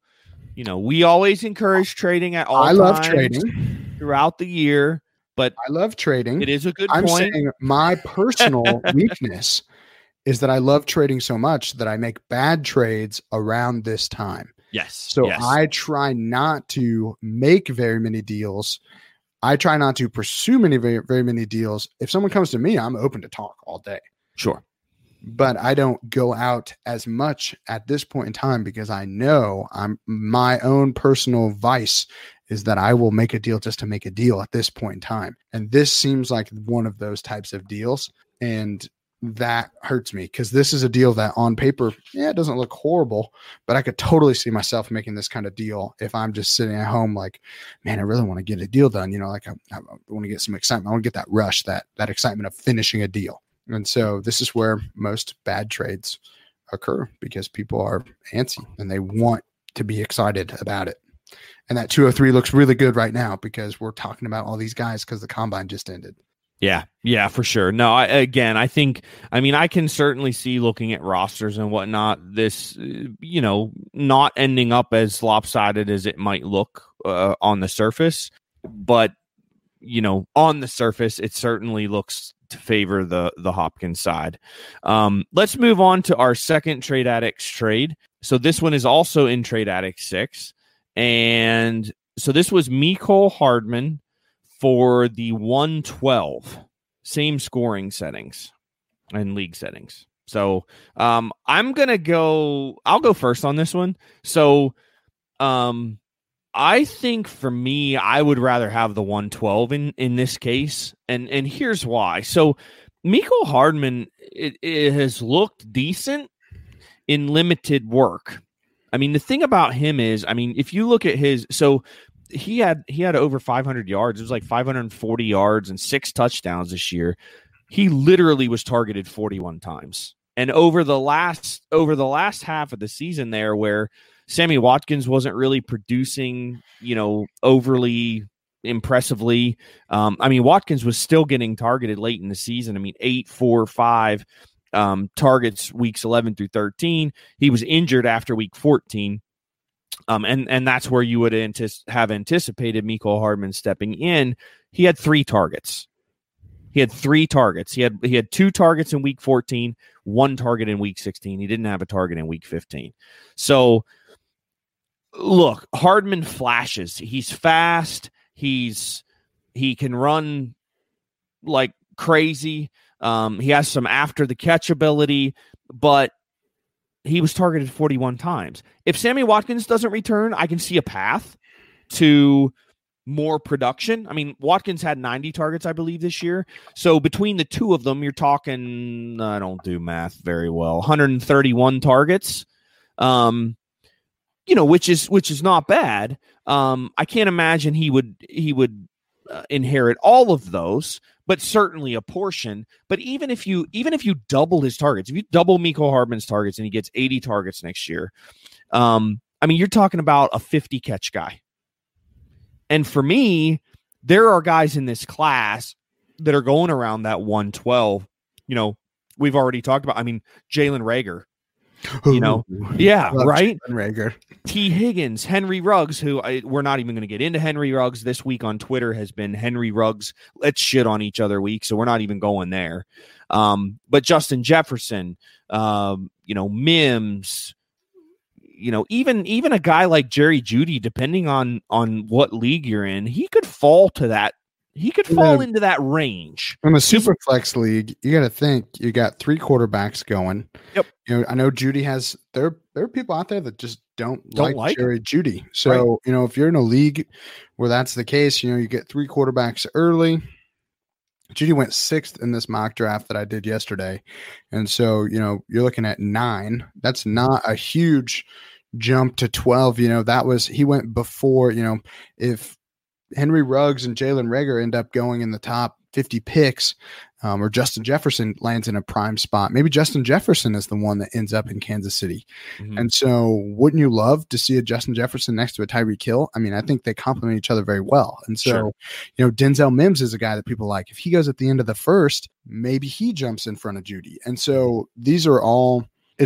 [SPEAKER 4] we always encourage trading at all times. I love trading throughout the year. But
[SPEAKER 5] I love trading.
[SPEAKER 4] It is a good
[SPEAKER 5] point.
[SPEAKER 4] I'm
[SPEAKER 5] saying my personal weakness is that I love trading so much that I make bad trades around this time.
[SPEAKER 4] Yes.
[SPEAKER 5] So I try not to make very many deals. I try not to pursue very, very many deals. If someone comes to me, I'm open to talk all day.
[SPEAKER 4] Sure.
[SPEAKER 5] But I don't go out as much at this point in time because I know my own personal vice is that I will make a deal just to make a deal at this point in time. And this seems like one of those types of deals. And that hurts me because this is a deal that on paper, it doesn't look horrible, but I could totally see myself making this kind of deal if I'm just sitting at home like, man, I really want to get a deal done. I want to get some excitement. I want to get that rush, that excitement of finishing a deal. And so this is where most bad trades occur because people are antsy and they want to be excited about it. And that 203 looks really good right now because we're talking about all these guys because the combine just ended.
[SPEAKER 4] Yeah, for sure. No, I can certainly see looking at rosters and whatnot, this, not ending up as lopsided as it might look on the surface. But, on the surface, it certainly looks to favor the Hopkins side. Let's move on to our second Trade Addicts trade. So this one is also in Trade Addicts 6. And so this was Mecole Hardman for the 112, same scoring settings and league settings. So I'm gonna go. I'll go first on this one. So I think for me, I would rather have the 112 in this case, and here's why. So Mecole Hardman it has looked decent in limited work. I mean, the thing about him is, I mean, if you look at his, so he had over 500 yards. It was like 540 yards and 6 touchdowns this year. He literally was targeted 41 times. And over the last half of the season there, where Sammy Watkins wasn't really producing, overly impressively. I mean, Watkins was still getting targeted late in the season. I mean, 8, 4, 5 targets weeks 11 through 13. He was injured after week 14. And that's where you would have anticipated Mecole Hardman stepping in. He had 3 targets. He had 2 targets in week 14, 1 target in week 16. He didn't have a target in week 15. So look, Hardman flashes. He's fast. He can run like crazy. He has some after the catch ability, but he was targeted 41 times. If Sammy Watkins doesn't return, I can see a path to more production. I mean, Watkins had 90 targets, I believe, this year. So between the two of them, you're talking, I don't do math very well, 131 targets, which is not bad. I can't imagine he would inherit all of those, but certainly a portion. But even if you double his targets, if you double Mecole Hardman's targets and he gets 80 targets next year, I mean, you're talking about a 50 catch guy. And for me, there are guys in this class that are going around that 112. We've already talked about, I mean, Jalen Reagor, right?
[SPEAKER 5] Reagor.
[SPEAKER 4] T. Higgins, Henry Ruggs, who we're not even going to get into Henry Ruggs this week on Twitter has been Henry Ruggs. Let's shit on each other week. So we're not even going there. But Justin Jefferson, Mims, even a guy like Jerry Jeudy, depending on what league you're in, he could fall to that. He could fall into that range.
[SPEAKER 5] In a super flex league, you got to think you got 3 quarterbacks going.
[SPEAKER 4] Yep.
[SPEAKER 5] I know Jeudy has. There are people out there that just don't like Jerry Jeudy. So
[SPEAKER 4] right.
[SPEAKER 5] If you're in a league where that's the case, you get 3 quarterbacks early. Jeudy went 6th in this mock draft that I did yesterday, and so you're looking at 9. That's not a huge jump to 12. He went before. If Henry Ruggs and Jalen Reagor end up going in the top 50 picks, or Justin Jefferson lands in a prime spot, maybe Justin Jefferson is the one that ends up in Kansas City. Mm-hmm. And so wouldn't you love to see a Justin Jefferson next to a Tyreek Hill? I mean, I think they complement each other very well. And so, Denzel Mims is a guy that people like. If he goes at the end of the first, maybe he jumps in front of Jeudy. And so these are all,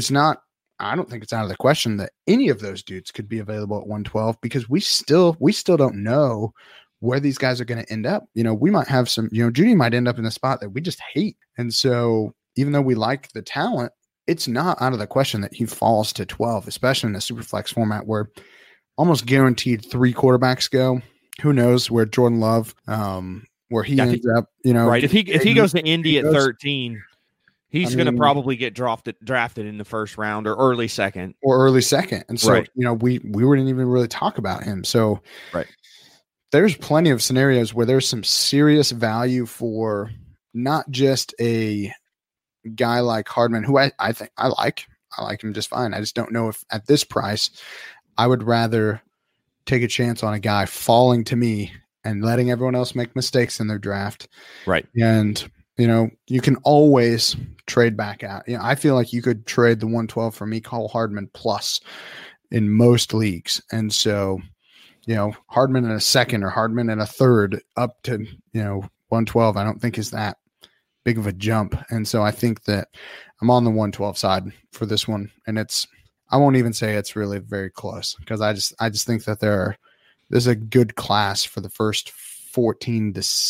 [SPEAKER 5] I don't think it's out of the question that any of those dudes could be available at 112 because we still don't know where these guys are going to end up. We might have some, Jeudy might end up in a spot that we just hate. And so even though we like the talent, it's not out of the question that he falls to 12, especially in a super flex format where almost guaranteed 3 quarterbacks go. Who knows where Jordan Love, where he ends up,
[SPEAKER 4] right. If he goes to Indy at 13, he's going to probably get drafted in the first round or early second.
[SPEAKER 5] And so,
[SPEAKER 4] right.
[SPEAKER 5] We wouldn't even really talk about him. So
[SPEAKER 4] right.
[SPEAKER 5] There's plenty of scenarios where there's some serious value for not just a guy like Hardman, who I think I like him just fine. I just don't know if at this price, I would rather take a chance on a guy falling to me and letting everyone else make mistakes in their draft.
[SPEAKER 4] Right.
[SPEAKER 5] And you can always trade back out. I feel like you could trade the 112 for Mecole Hardman plus in most leagues. And so, Hardman in a second or Hardman in a third up to, 112, I don't think is that big of a jump. And so I think that I'm on the 112 side for this one. And I won't even say it's really very close because I just think that there's a good class for the first 14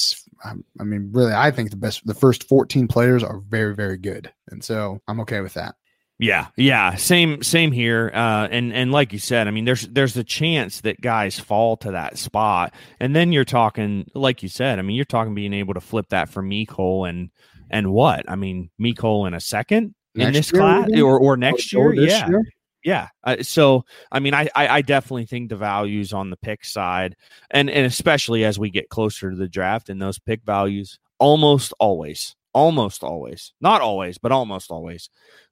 [SPEAKER 5] really, I think the first 14 players are very, very good. And so I'm okay with that.
[SPEAKER 4] Yeah. Same here. And like you said, I mean, there's a chance that guys fall to that spot. And then you're talking, like you said, I mean, you're talking being able to flip that for Mecole and what? I mean, Mecole in a second. in this
[SPEAKER 5] year,
[SPEAKER 4] class
[SPEAKER 5] maybe?
[SPEAKER 4] or next
[SPEAKER 5] Or
[SPEAKER 4] year.
[SPEAKER 5] this
[SPEAKER 4] Yeah.
[SPEAKER 5] year?
[SPEAKER 4] Yeah. So, I mean, I definitely think the values on the pick side, and especially as we get closer to the draft, and those pick values almost always, not always, but almost always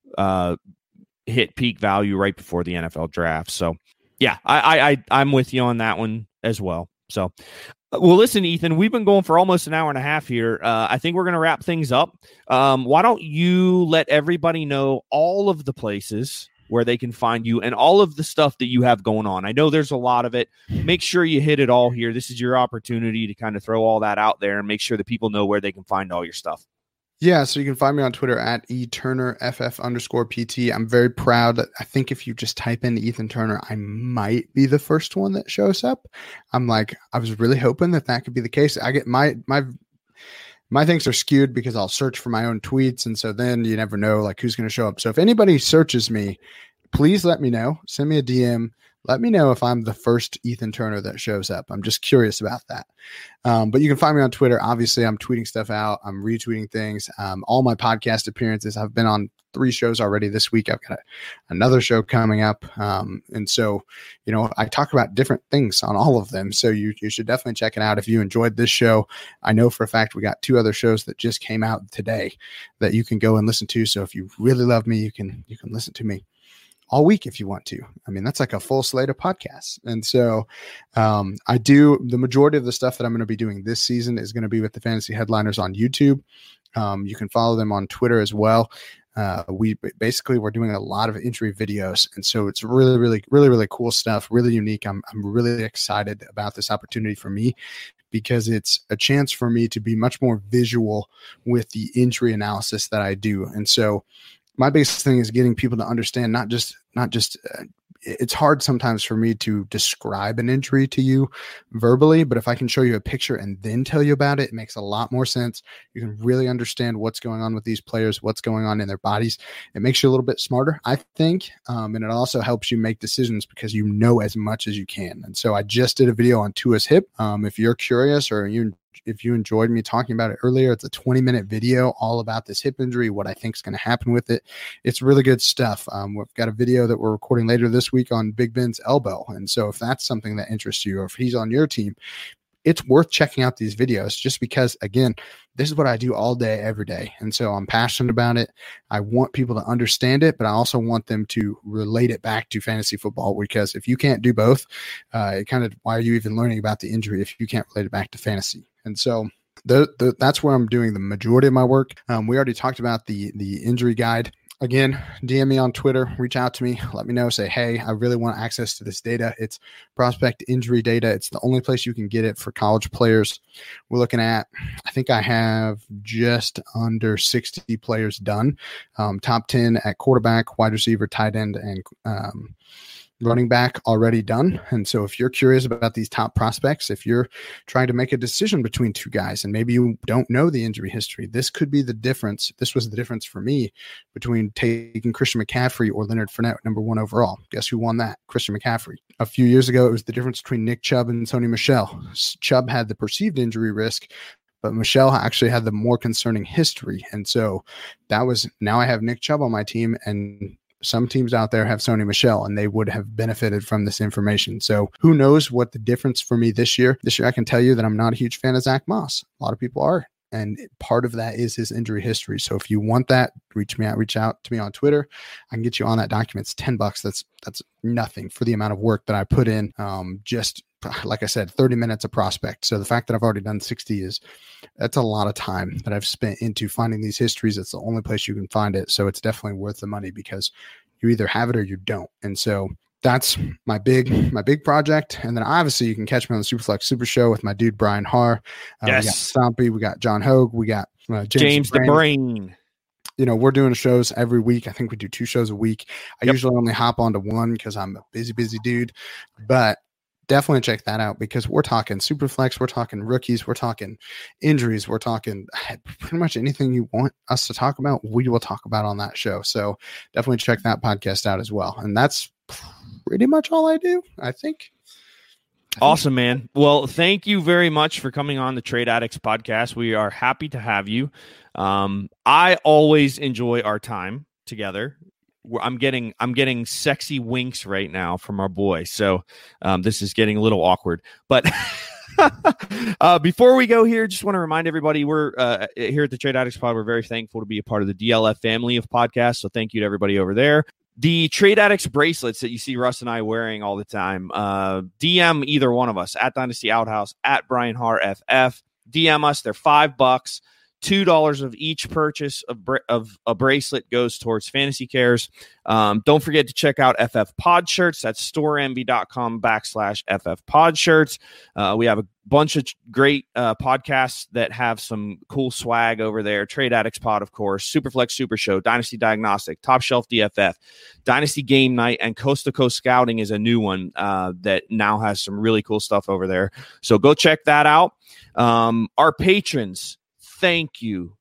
[SPEAKER 4] hit peak value right before the NFL draft. So, yeah, I'm with you on that one as well. So, well, listen, Ethan, we've been going for almost an hour and a half here. I think we're going to wrap things up. Why don't you let everybody know all of the places where they can find you and all of the stuff that you have going on? I know there's a lot of it. Make sure you hit it all here. This is your opportunity to kind of throw all that out there and make sure that people know where they can find all your stuff.
[SPEAKER 5] Yeah, so you can find me on Twitter at eTurnerFF_PT. I'm very proud that I think if you just type in Ethan Turner, I might be the first one that shows up. I was really hoping that could be the case. I get my things are skewed because I'll search for my own tweets, and so then you never know like who's going to show up. So if anybody searches me, please let me know. Send me a DM. Let me know if I'm the first Ethan Turner that shows up. I'm just curious about that. But you can find me on Twitter. Obviously, I'm tweeting stuff out. I'm retweeting things. All my podcast appearances. I've been on 3 shows already this week. I've got another show coming up. And so, I talk about different things on all of them. So you should definitely check it out. If you enjoyed this show, I know for a fact we got 2 other shows that just came out today that you can go and listen to. So if you really love me, you can listen to me all week if you want to. I mean, that's like a full slate of podcasts. And so I do the majority of the stuff that I'm going to be doing this season is going to be with the Fantasy Headliners on YouTube. You can follow them on Twitter as well. We're doing a lot of injury videos. And so it's really, really, really, really cool stuff, really unique. I'm really excited about this opportunity for me because it's a chance for me to be much more visual with the injury analysis that I do. And so my biggest thing is getting people to understand, not just it's hard sometimes for me to describe an injury to you verbally, but if I can show you a picture and then tell you about it, it makes a lot more sense. You can really understand what's going on with these players, what's going on in their bodies. It makes you a little bit smarter, I think. And it also helps you make decisions because you know as much as you can. And so I just did a video on Tua's hip. If you're curious or if you enjoyed me talking about it earlier, it's a 20-minute video all about this hip injury, what I think is going to happen with it. It's really good stuff. We've got a video that we're recording later this week on Big Ben's elbow. And so if that's something that interests you or if he's on your team, it's worth checking out these videos just because, again, this is what I do all day, every day. And so I'm passionate about it. I want people to understand it, but I also want them to relate it back to fantasy football because if you can't do both, why are you even learning about the injury if you can't relate it back to fantasy? And so that's where I'm doing the majority of my work. We already talked about the injury guide. Again, DM me on Twitter, reach out to me, let me know, say, hey, I really want access to this data. It's prospect injury data. It's the only place you can get it for college players. We're looking at, I think I have just under 60 players done. Top 10 at quarterback, wide receiver, tight end, and running back already done. And so if you're curious about these top prospects, if you're trying to make a decision between 2 guys and maybe you don't know the injury history, this could be the difference. This was the difference for me between taking Christian McCaffrey or Leonard Fournette, number 1 overall. Guess who won that? Christian McCaffrey. A few years ago, it was the difference between Nick Chubb and Sony Michel. Chubb had the perceived injury risk, but Michelle actually had the more concerning history. And so now I have Nick Chubb on my team, and some teams out there have Sony Michel, and they would have benefited from this information. So who knows what the difference for me this year? This year, I can tell you that I'm not a huge fan of Zach Moss. A lot of people are. And part of that is his injury history. So if you want that, reach out to me on Twitter. I can get you on that document. It's $10. That's nothing for the amount of work that I put in. Just like I said, 30 minutes a prospect. So the fact that I've already done 60 that's a lot of time that I've spent into finding these histories. It's the only place you can find it. So it's definitely worth the money because you either have it or you don't. And so that's my big project. And then obviously you can catch me on the Superflex Super Show with my dude, Brian Haar.
[SPEAKER 4] Yes.
[SPEAKER 5] We got Stompy, we got John Hogue, we got
[SPEAKER 4] James the Brain.
[SPEAKER 5] We're doing shows every week. I think we do 2 shows a week. I usually only hop onto 1 because I'm a busy dude, but definitely check that out because we're talking Superflex, we're talking rookies, we're talking injuries, we're talking pretty much anything you want us to talk about, we will talk about on that show. So definitely check that podcast out as well. And that's pretty much all I do, I think.
[SPEAKER 4] Awesome, man. Well, thank you very much for coming on the Trade Addicts podcast. We are happy to have you. I always enjoy our time together. I'm getting sexy winks right now from our boy. So this is getting a little awkward. But before we go here, just want to remind everybody we're here at the Trade Addicts Pod. We're very thankful to be a part of the DLF family of podcasts. So thank you to everybody over there. The Trade Addicts bracelets that you see Russ and I wearing all the time, DM either one of us at Dynasty Outhouse, at Brian Har FF. DM us. They're $5. $2 of each purchase of a bracelet goes towards Fantasy Cares. Don't forget to check out FF Pod Shirts. That's storeenvy.com/FF Pod Shirts. We have a bunch of great podcasts that have some cool swag over there. Trade Addicts Pod, of course, Superflex Super Show, Dynasty Diagnostic, Top Shelf DFF, Dynasty Game Night, and Coast to Coast Scouting is a new one that now has some really cool stuff over there. So go check that out. Our patrons, thank you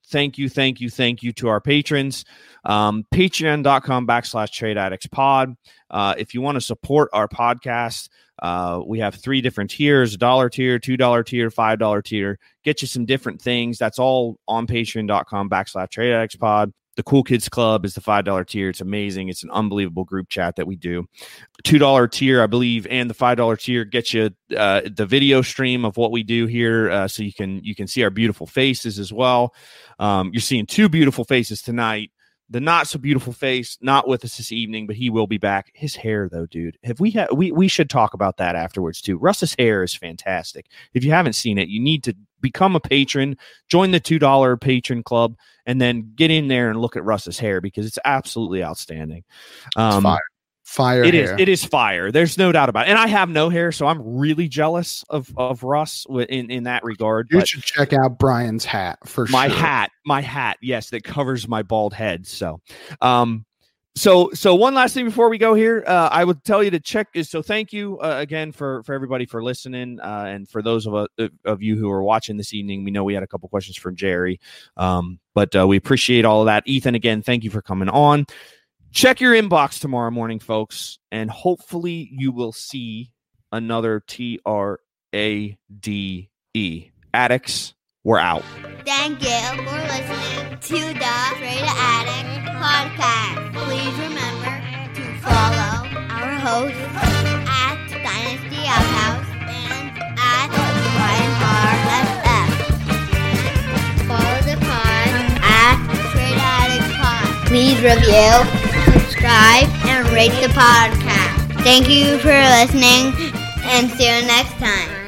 [SPEAKER 4] to our patrons. Patreon.com/Trade Addicts Pod. If you want to support our podcast, we have 3 different tiers: $1 tier, $2 tier, $5 tier. Get you some different things. That's all on patreon.com/Trade Addicts Pod. The Cool Kids Club is the $5 tier. It's amazing. It's an unbelievable group chat that we do. $2 tier, I believe, and the $5 tier gets you the video stream of what we do here, so you can see our beautiful faces as well. You're seeing 2 beautiful faces tonight. The not so beautiful face, not with us this evening, but he will be back. His hair, though, dude, we should talk about that afterwards too. Russ's hair is fantastic. If you haven't seen it, you need to become a patron, join the $2 patron club, and then get in there and look at Russ's hair because it's absolutely outstanding.
[SPEAKER 5] It's fire.
[SPEAKER 4] It is fire. There's no doubt about it. And I have no hair, so I'm really jealous of Russ in that regard.
[SPEAKER 5] You should check out Brian's hat for
[SPEAKER 4] my
[SPEAKER 5] sure.
[SPEAKER 4] My hat, yes, that covers my bald head. So, So one last thing before we go here, I would tell you to check. So thank you again for everybody for listening, and for those of you who are watching this evening. We know we had a couple questions from Jerry, but we appreciate all of that. Ethan, again, thank you for coming on. Check your inbox tomorrow morning, folks, and hopefully you will see another TRADE. Addicts, we're out.
[SPEAKER 6] Thank you for listening to the Trade Addicts Podcast. Please remember to follow our hosts at Dynasty Outhouse and at Brian Har FF. Follow the pod at Trade Addicts Pod. Please review, subscribe, and rate the podcast. Thank you for listening, and see you next time.